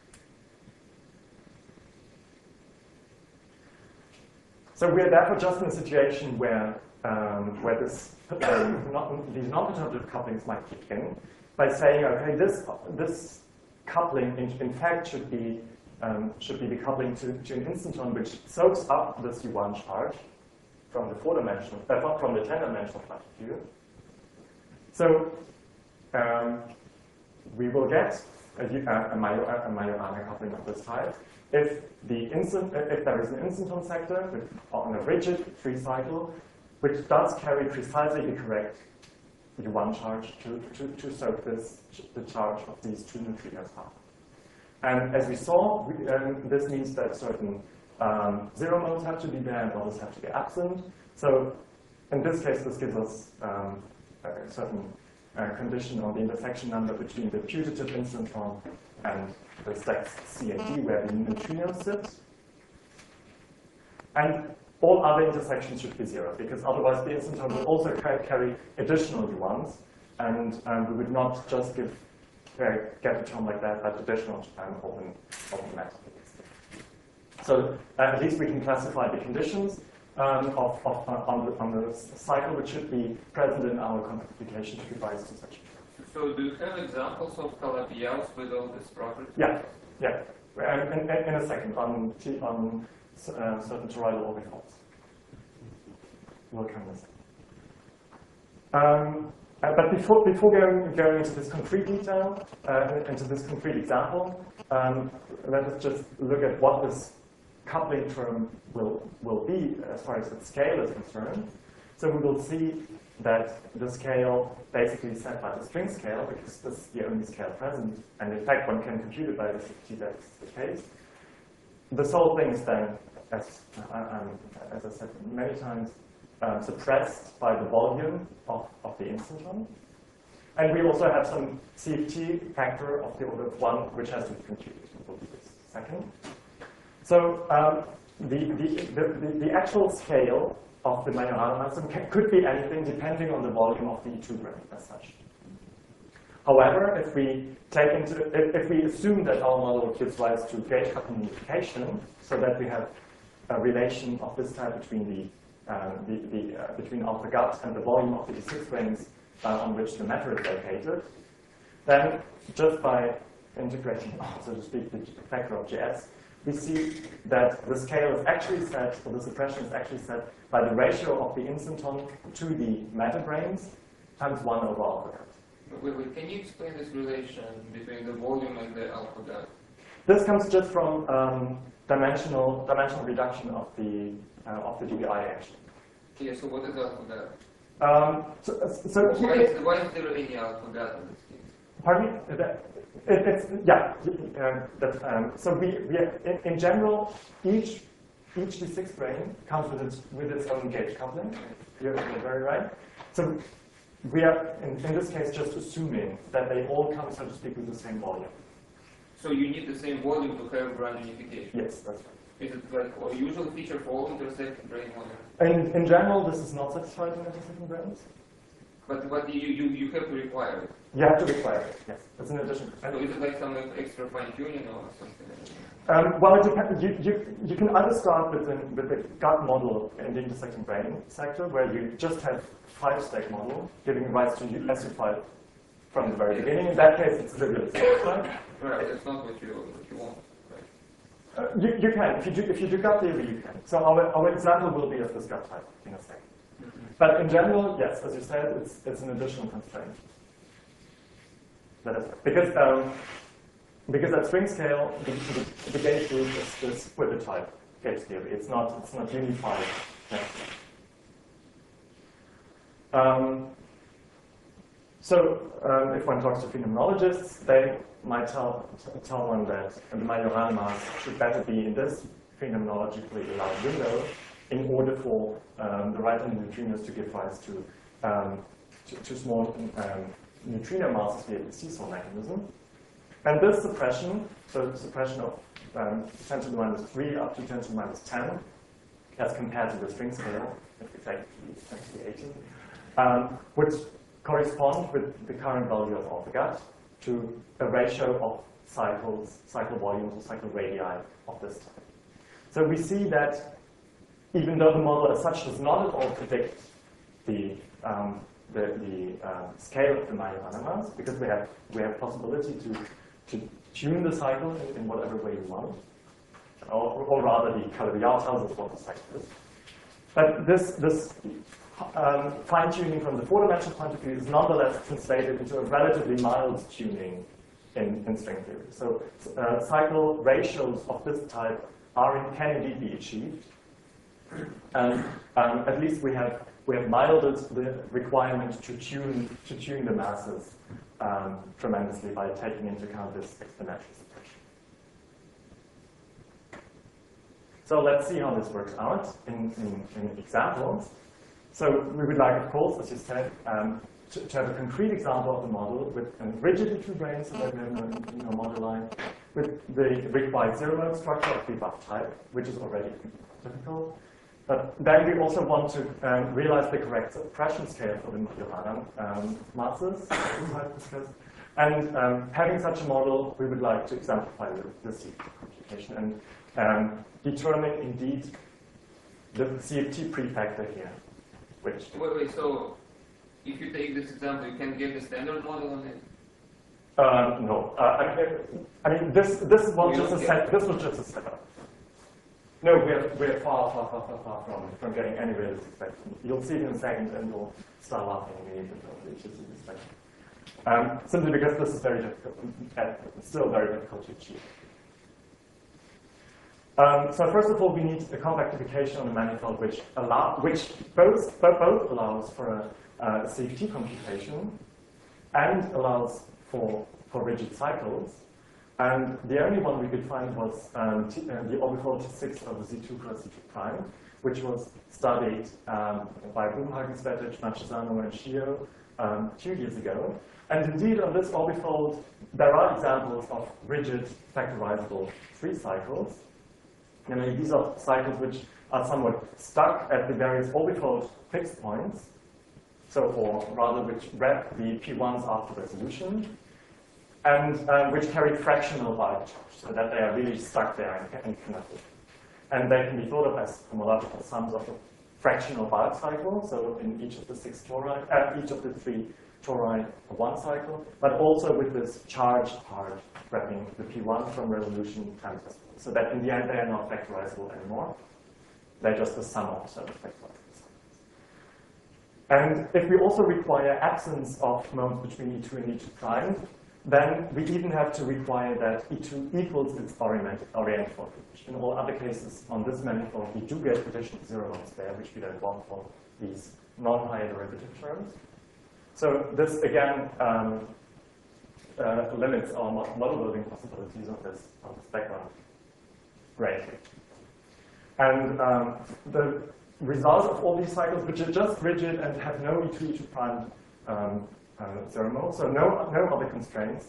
So we are therefore just in a situation where these non-perturbative couplings might kick in by saying, okay, this coupling in fact should be the coupling to an instanton which soaks up this U1 charge from the 4-dimensional, from the 10-dimensional platitude. So we will get a Majorana coupling of this type if there is an instanton sector on a rigid free cycle, which does carry precisely the correct U1 charge to soak the charge of these two neutrinos up. And as we saw, this means that certain zero modes have to be there and others have to be absent. So in this case, this gives us a certain condition on the intersection number between the putative instanton and the stacks C and D, where the neutrinos sit. And all other intersections should be 0, because otherwise the instanton will also carry additional U1s, and we would not just get a term like that, but additional open matter. So at least we can classify the conditions on the cycle which should be present in our computation to devise two such. So do you have examples of Calabi-Yaus with all this property? Yeah. In a second on certain toroidal orbitals. We'll come this. But before going into this concrete detail, into this concrete example, let us just look at what this coupling term will be as far as its scale is concerned. So we will see that the scale basically is set by the string scale, because this is the only scale present, and in fact one can compute it by the CFT, that's the case. This whole thing is then, as I said many times, suppressed by the volume of the instanton. And we also have some CFT factor of the order of 1, which has to be computed. We'll do this second. So the actual scale of the Majorana system could be anything depending on the volume of the E2 grid as such. However, if we assume that our model gives rise to gauge coupling unification, so that we have a relation of this type between between alpha gut and the volume of the D6 rings on which the matter is located, then just by integrating, so to speak, the factor of GS, we see that the scale is actually set, or the suppression is actually set by the ratio of the instanton to the matter brains times 1 over alpha gut. Wait, can you explain this relation between the volume and the alpha gut? This comes just from dimensional reduction of the dBi actually. Yeah, so what is alpha gut? Why is there any alpha gut in this case? Pardon me? So in general, each each D6 brane comes with its own gauge coupling. You're very right. So we are, in this case, just assuming that they all come, so to speak, with the same volume. So you need the same volume to have brane unification? Yes, that's right. Is it like a usual feature for all intersecting brane models? And in general, this is not satisfied in intersecting branes. But you have to require it. You have to require it, yes. That's an addition. So is it like some extra fine-tuning or something? Well, it depends. You can either start with the gut model in the intersecting brane sector, where you just have 5-state model, giving rise to SU5 from the very beginning. In that case, it's trivial. Right, that's not what you want. You can. If you do gut theory, you can. So our example will be of this gut type in a second. But in general, yes, as you said, it's an additional constraint. That is right. Because at string scale, the gauge group is with the type gauge theory. It's not unified. If one talks to phenomenologists, they might tell one that the Majorana mass should better be in this phenomenologically allowed window in order for the right-hand neutrinos to give rise to small neutrino masses via the seesaw mechanism. And this suppression, so the suppression of 10 to the minus 3 up to 10 to the minus 10, as compared to the string scale, if we take 18, would correspond with the current value of alpha gut to a ratio of cycle volumes, or cycle radii of this type. So we see that even though the model as such does not at all predict the scale of the Majorana mass, because we have possibility to tune the cycle in whatever way you want, or rather the Calabi-Yau tells us what the cycle is. But this fine-tuning from the four-dimensional point of view is nonetheless translated into a relatively mild tuning in string theory. So cycle ratios of this type can indeed be achieved. And at least we have milded the requirement to tune the masses tremendously by taking into account this exponential suppression. So let's see how this works out in examples. So we would like, of course, as you said, to have a concrete example of the model with a rigidity two branes, so that we have a model line with the required zero-mode structure of the above type, which is already difficult. But then we also want to realize the correct suppression scale for the Majorana masses, and having such a model, we would like to exemplify the CFT computation and determine indeed the CFT prefactor here. Which? Wait, so if you take this example, you can get the standard model on it? No. I mean, this was just a setup. No, we're far from getting any realistic spectrum. You'll see it in a second, and you'll start laughing immediately. Simply because this is very difficult, still very difficult to achieve. So first of all, we need a compactification on the manifold which both allows for a CFT computation and allows for rigid cycles. And the only one we could find was the orbifold T6 of Z2 cross Z2 prime, which was studied by Buchhagen, Svetic, Marchesano, and Shio 2 years ago. And indeed, on this orbifold, there are examples of rigid factorizable free cycles. I mean, these are cycles which are somewhat stuck at the various orbifold fixed points, or rather which wrap the P1s after resolution, and which carry fractional Weyl charge, so that they are really stuck there and cannot move. And they can be thought of as homological sums of a fractional Weyl cycle, so in each of the each of the 3 tori of one cycle, but also with this charged part wrapping the P1 from resolution times S1. So that in the end they are not factorizable anymore. They're just the sum of certain factorizable cycles. And if we also require absence of modes between E2 and E2 prime, then we even have to require that E2 equals its oriented voltage. In all other cases on this manifold, we do get additional zero modes there, which we don't want for these non-higher derivative terms. So this, again, limits our model building possibilities of this background greatly. And the result of all these cycles, which are just rigid and have no E2, E2 prime zero mole, so no other constraints,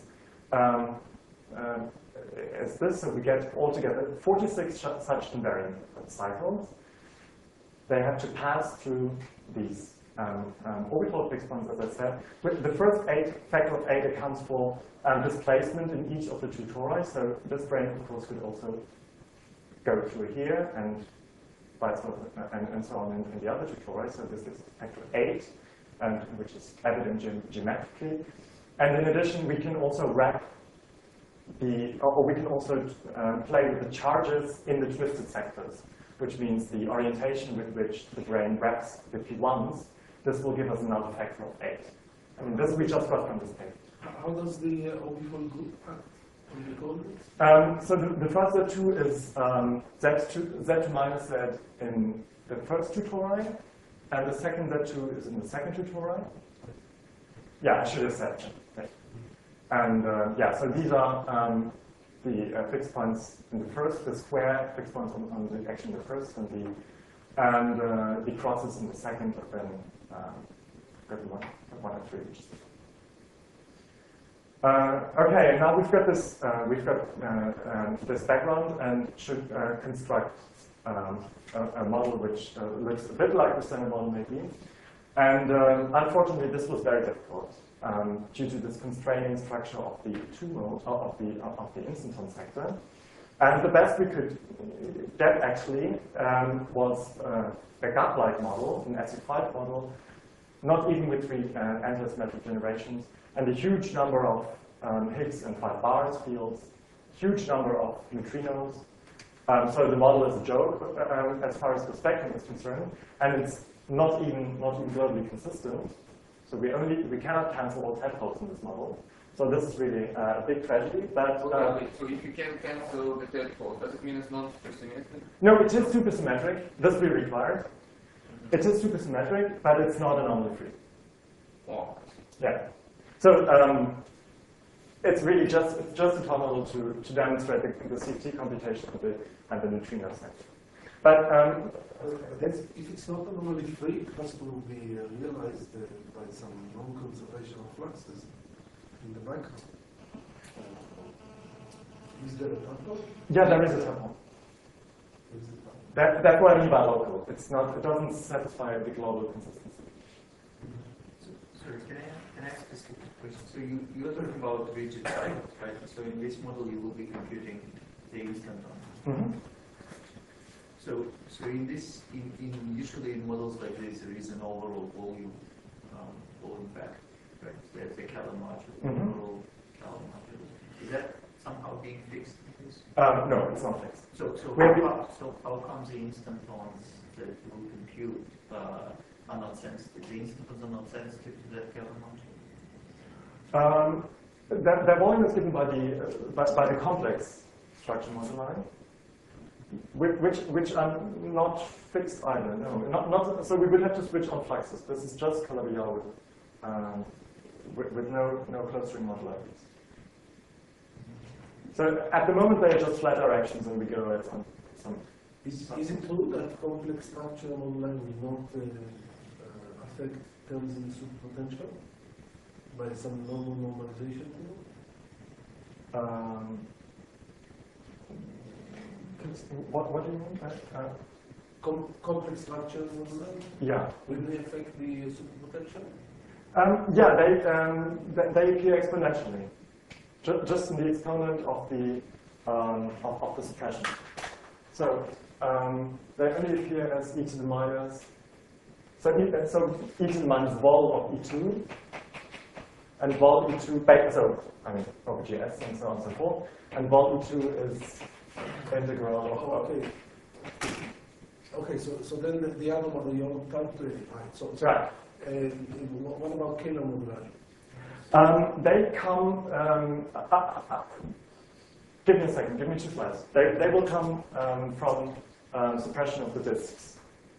is this. So we get altogether 46 such invariant cycles. They have to pass through these orbital fixed points, as I said. The first factor of 8 accounts for displacement in each of the two tori. So this brane, of course, could also go through here and vice versa, and so on in the other two tori. So this is factor 8, which is evident geometrically. And in addition, we can also wrap or we can also play with the charges in the twisted sectors, which means the orientation with which the brane wraps the P1s. This will give us another factor of 8. I mean, this we just got from this paper. How does the orbifold group act on the coordinates? So the first Z2 is Z2 minus Z in the first two tori, and the second Z2 is in the second two tori. Yeah, I should have said that. Right. And yeah, so these are the fixed points in the first, the square fixed points on the actually in the first, and the crosses in the second, but then one and 3. Okay, and now we've got this this background and should construct a model which looks a bit like the standard model maybe. And unfortunately, this was very difficult due to this constraining structure of the two mode of the instanton sector. And the best we could get actually was a GAP-like model, an SU5 model, not even with 3 antisymmetric generations, and a huge number of Higgs and 5 bars fields, huge number of neutrinos. So the model is a joke as far as the spectrum is concerned, and it's not even globally consistent. So we cannot cancel all tadpoles in this model. So this is really a big tragedy. But so if you can cancel the tadpole, does it mean it's not supersymmetric? No, it is supersymmetric. This we required. It is supersymmetric, but it's not anomaly free. Oh. Yeah. So it's really just a top model to demonstrate the CFT computation and the neutrino sector. But if it's not anomaly free, it has to be realized by some non-conservation of fluxes in the background. Is there a tadpole? yeah, there is a tadpole. That's what I mean by local. It's not. It doesn't satisfy the global consistency. Sorry, can I ask a specific question? So you are talking about rigid cycles, right? So in this model, you will be computing the instanton. Mm-hmm. So usually in models like this, there is an overall volume factor, right? There's the Calum module, overall Calum module. Is that somehow being fixed? No, it's not fixed. So how comes the instantons that you will compute are not sensitive? The instantons are not sensitive to that Calum module? That volume is given by the complex structure moduli, which are not fixed either. No, not. So we would have to switch on fluxes. This is just Calabi-Yau with no close-ring modulators. So at the moment they are just flat directions, and we go at some. Is it true that complex structure moduli will not affect terms in superpotential by some normal normalization? What do you mean by complex structure moduli? Yeah. Will they affect the superpotential? Yeah, they appear exponentially. Just in the exponent of the suppression. So they only appear as e to the minus. So e to the minus vol of e2, and vol e2 so I mean over GS and so on and so forth. And vol e2 is integral of. Okay, so then the other model you all come to it, right? So right. What about Kähler moduli? They come. Give me a second. Give me 2 slides. They will come from suppression of the disks.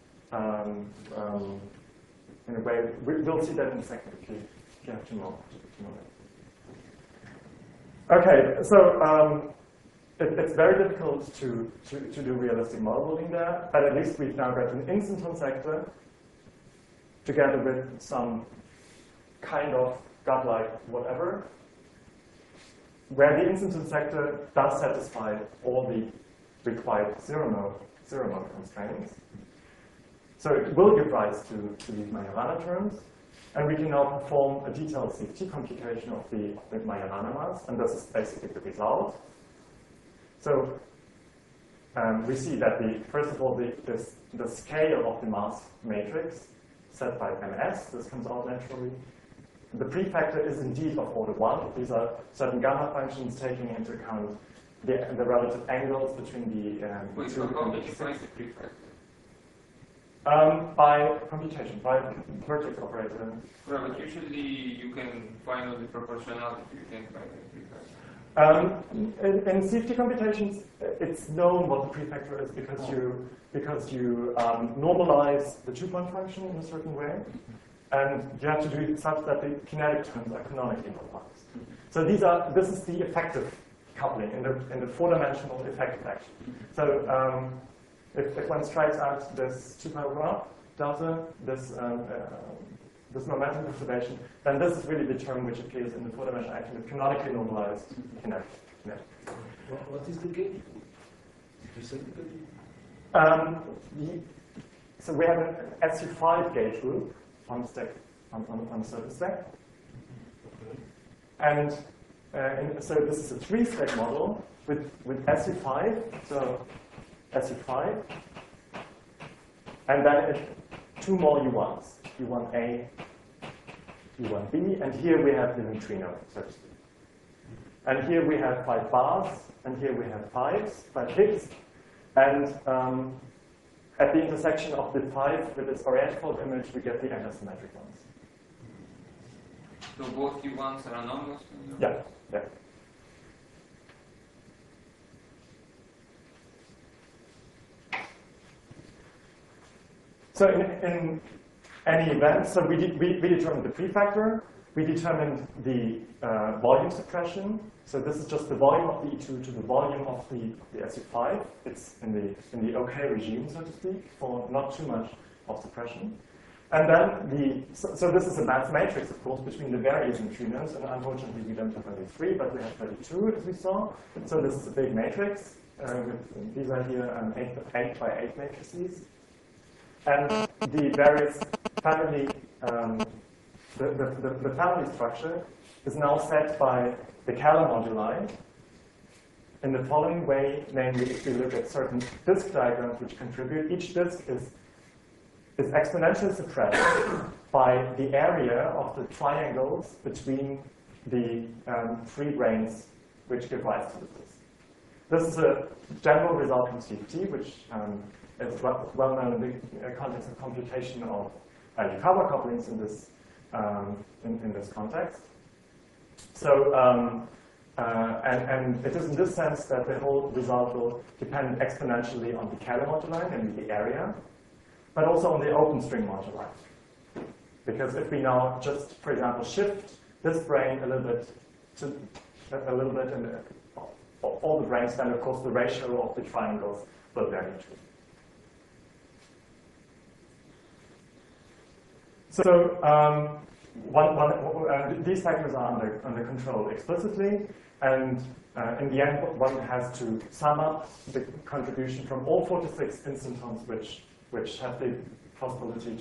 In a way, we'll see that in a second if you have 2 more. Okay, so it's very difficult to do realistic model building there, but at least we've now got an instanton sector together with some kind of godlike whatever, where the instanton sector does satisfy all the required zero-mode constraints. So it will give rise to these Majorana terms, and we can now perform a detailed CFT computation of the Majorana mass, and this is basically the result. So we see that first of all, the scale of the mass matrix set by MS, this comes out naturally. The prefactor is indeed of order 1. These are certain gamma functions taking into account the relative angles between the Wait, two. so how did you find the prefactor? By computation, by vertex operator. Well, but usually you can find all the proportionality, you can't find the prefactor. In CFT computations, it's known what the prefactor is because you normalize the two-point function in a certain way, and you have to do it such that the kinetic terms are canonically normalized. So this is the effective coupling in the four-dimensional effective action. So if one strikes out this 2-pi delta, this momentum perturbation, then this is really the term which appears in the four-dimensional action with canonically normalized kinetic. What is the gauge? Did you say the gauge? So we have an SU5 gauge group on the stack, on the surface stack. And so this is a 3-stack model with SU5, so SU5, and then 2 more U1s, U1A, U1B, and here we have the neutrino, so to speak. And here we have 5 bars, and here we have 5 hits, and at the intersection of the 5 with its Oriental image, we get the antisymmetric ones. So both U1s are anomalous? Yeah, yeah. So in any event, so we determined the prefactor, we determined the volume suppression. So this is just the volume of the E2 to the volume of the SU5. It's in the OK regime, so to speak, for not too much of suppression. And then so this is a mass matrix, of course, between the various neutrinos, and unfortunately we don't have only 3, but we have 32, as we saw. So this is a big matrix. These are here 8 by 8 matrices. And the various family, the family structure is now set by the Kähler moduli in the following way, namely if we look at certain disk diagrams which contribute, each disk is exponentially suppressed by the area of the triangles between the 3 branes which give rise to the disk. This is a general result from CFT, which is well known in the context of computation of Yukawa couplings in this context. So, and it is in this sense that the whole result will depend exponentially on the Kähler moduli, namely the area, but also on the open string moduli. Because if we now just, for example, shift this brane a little bit, and all the branes, then of course the ratio of the triangles will vary too. So these factors are under control explicitly, and in the end, one has to sum up the contribution from all 46 instantons which have the possibility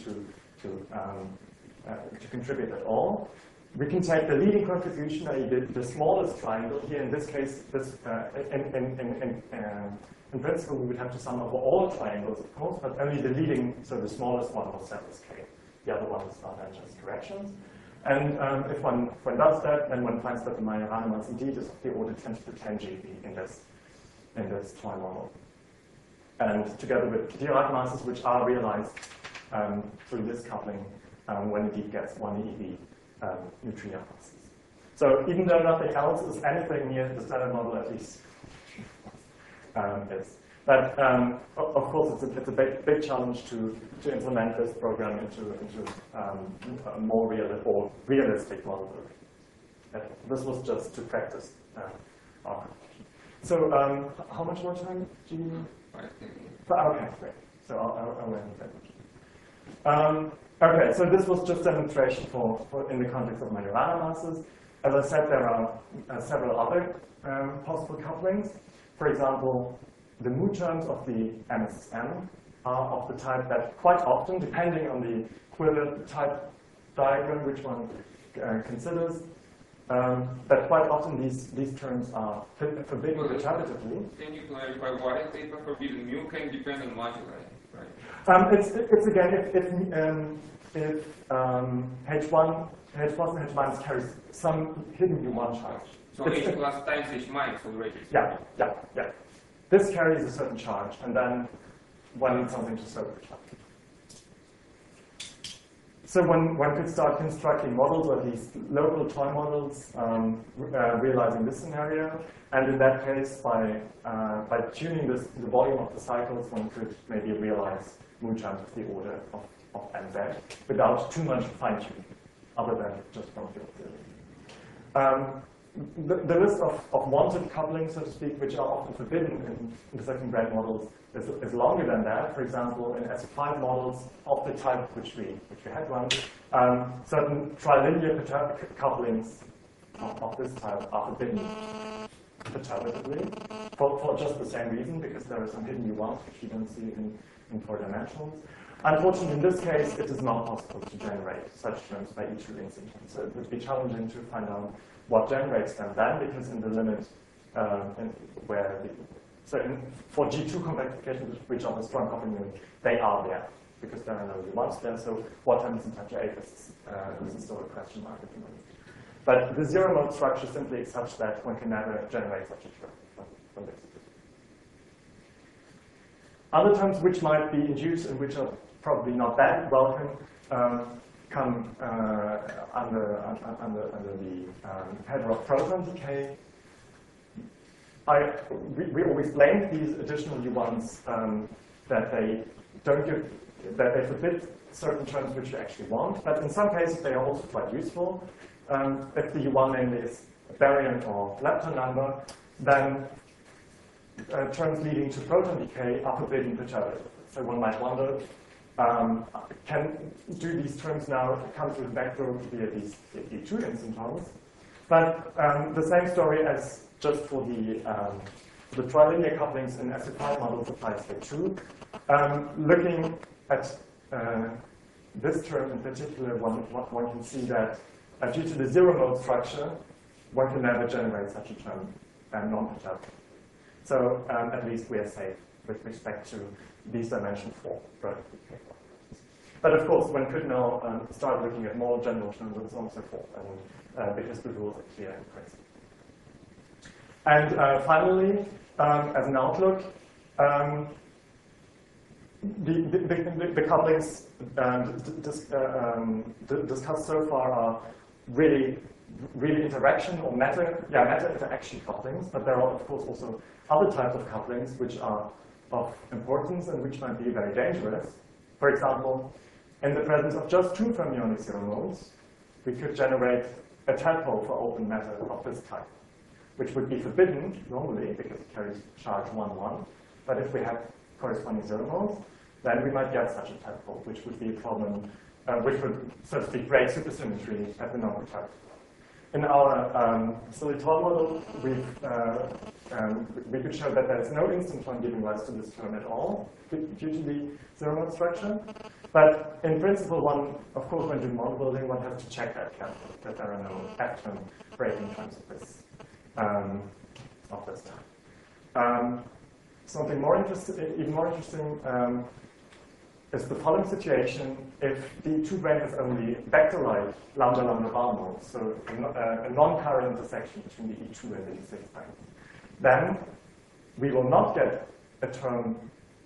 to contribute at all. We can take the leading contribution, i.e. the smallest triangle. Here in this case, in principle, we would have to sum over all triangles, of course, but only the leading, so the smallest one will set the scale. The other ones are then just corrections. And if one does that, then one finds that the Majorana mass indeed is of the order 10 to the 10 GeV in this toy model. And together with Dirac masses, which are realized through this coupling, one indeed gets 1 eV neutrino masses. So even though nothing else is anything near the standard model, at least is. But of course, it's a big challenge to implement this program into a more realistic model. This was just to practice our. So how much more time do you need? Okay, great. So I'll end with that. Okay, so this was just demonstration for in the context of Majorana masses. As I said, there are several other possible couplings. For example, the Mu terms of the MSSM are of the type that quite often, depending on the quiver type diagram which one considers, that quite often these terms are forbidden perturbatively. Can you clarify why paper forbidden mu can depend on moduli, right? It's again if H1 plus and H minus carries some hidden U1 charge. So H plus times H minus already. Yeah. This carries a certain charge, and then one needs something to slope the charge. So one could start constructing models, or at least local toy models, realizing this scenario. And in that case, by tuning the volume of the cycles, one could maybe realize Mu terms of the order of MZ without too much fine-tuning, other than just from field theory. The list of wanted couplings, so to speak, which are often forbidden in the second-grade models is longer than that. For example, in SO5 models of the type which we had run, certain trilinear couplings of this type are forbidden perturbatively for just the same reason, because there are some hidden U1s which you don't see in 4 dimensions. Unfortunately, in this case, it is not possible to generate such terms by each Linson term. So it would be challenging to find out what generates them then, because in the limit for G2 complexifications, which are the strong coupling limit, they are there, because there are no U1s there. So what happens in touch 8 is still a question mark at the moment. But the zero mode structure simply is such that one can never generate such a term from this. Other terms which might be induced and which are probably not that welcome come under the header of proton decay. We always blame these additional U1s that they forbid certain terms which you actually want, but in some cases they are also quite useful. If the U1 namely is a baryon or lepton number, then terms leading to proton decay are forbidden perturbatively. So one might wonder, do these terms now come through the vector via these E2 instantons? But the same story as just for the trilinear couplings in SO5 models applies here too. Looking at this term in particular, one can see that due to the zero mode structure, one can never generate such a term non-perturbative. So at least we are safe with respect to these dimension 4 relative decay properties. But of course, one could now start looking at more general terms and so on and so forth, and because the rules are clear and crazy. And finally, as an outlook, the couplings discussed so far are really interaction or meta interaction couplings, but there are of course also other types of couplings which are of importance and which might be very dangerous. For example, in the presence of just 2 fermionic zero modes, we could generate a tadpole for open matter of this type, which would be forbidden normally because it carries charge 1,1. But if we have corresponding zero modes, then we might get such a tadpole, which would be a problem, which would, so to speak, break supersymmetry at the non-perturbative. In our silly toy model, we could show that there's no instanton giving rise to this term at all due to the zero mode structure. But in principle, of course, when doing model building, one has to check that carefully, that there are no F-term breaking terms of this type. Something more even more interesting, is the following situation if the 2 brane has only vectorized lambda bar modes, so a non-current intersection between the E2 and the E6 bands. Then we will not get a term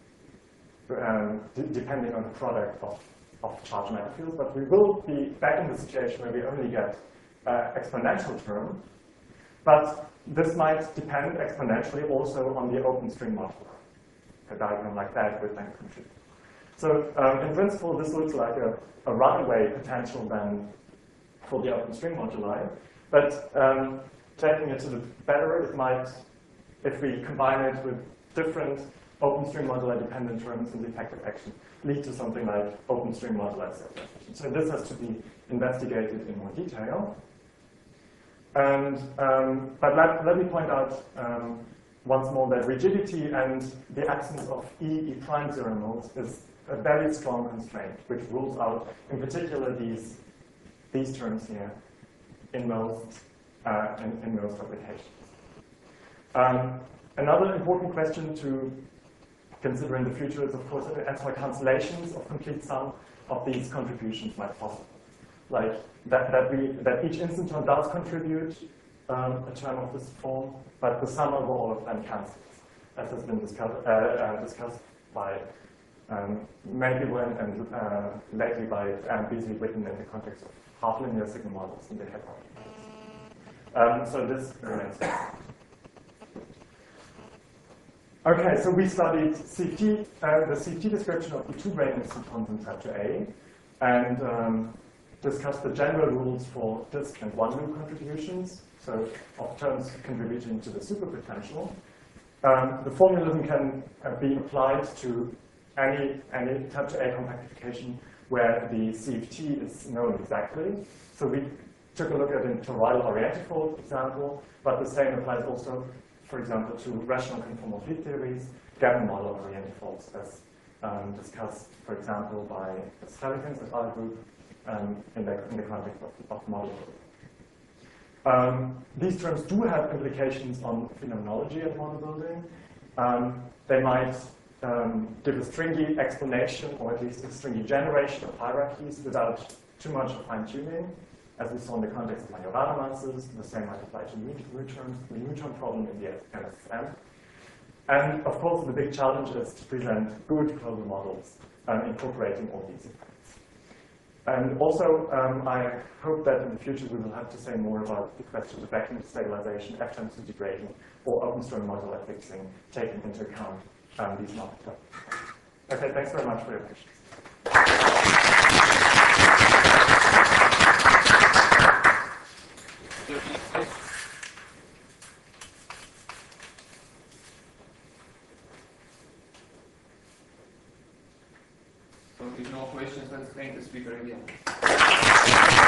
depending on the product of charge matter fields, but we will be back in the situation where we only get exponential term. But this might depend exponentially also on the open string modular. A diagram like that would then contribute. So in principle, this looks like a runaway potential then for the open string moduli. But taking it to the better, it might if we combine it with different OpenString modular dependent terms in the effective action, lead to something like OpenString modular self-definition. So this has to be investigated in more detail. And, but let me point out once more that rigidity and the absence of E prime zero modes is a very strong constraint, which rules out, in particular, these terms here in most applications. Another important question to consider in the future is, of course, as for cancellations of complete sum of these contributions might possible. Like that each instanton does contribute a term of this form, but the sum of all of them cancels, as has been discussed by many people and lately by Beasley Witten in the context of half-linear signal models in the head models. So this remains. Okay, so we studied CFT, the CFT description of the two brain instantons in chapter A, and discussed the general rules for disk and one-loop contributions, so of terms contributing to the superpotential. The formalism can be applied to any chapter A compactification where the CFT is known exactly. So we took a look at a toroidal orientifold example, but the same applies also, for example, to rational conformal field theories, Gavin model orientifolds, as discussed, for example, by Skelikins et al. Group in the context of model. These terms do have implications on phenomenology at model building. They might give a stringy explanation, or at least a stringy generation of hierarchies without too much fine-tuning, as we saw in the context of Majorana masses. The same might apply to the Newton problem in the MSSM. And of course, the big challenge is to present good global models incorporating all these effects. And also, I hope that in the future we will have to say more about the questions of vacuum stabilization, F-time degrading, or OpenString modular fixing, taking into account these market terms. Okay, thanks very much for your patience. So if no questions, let's thank the speaker again.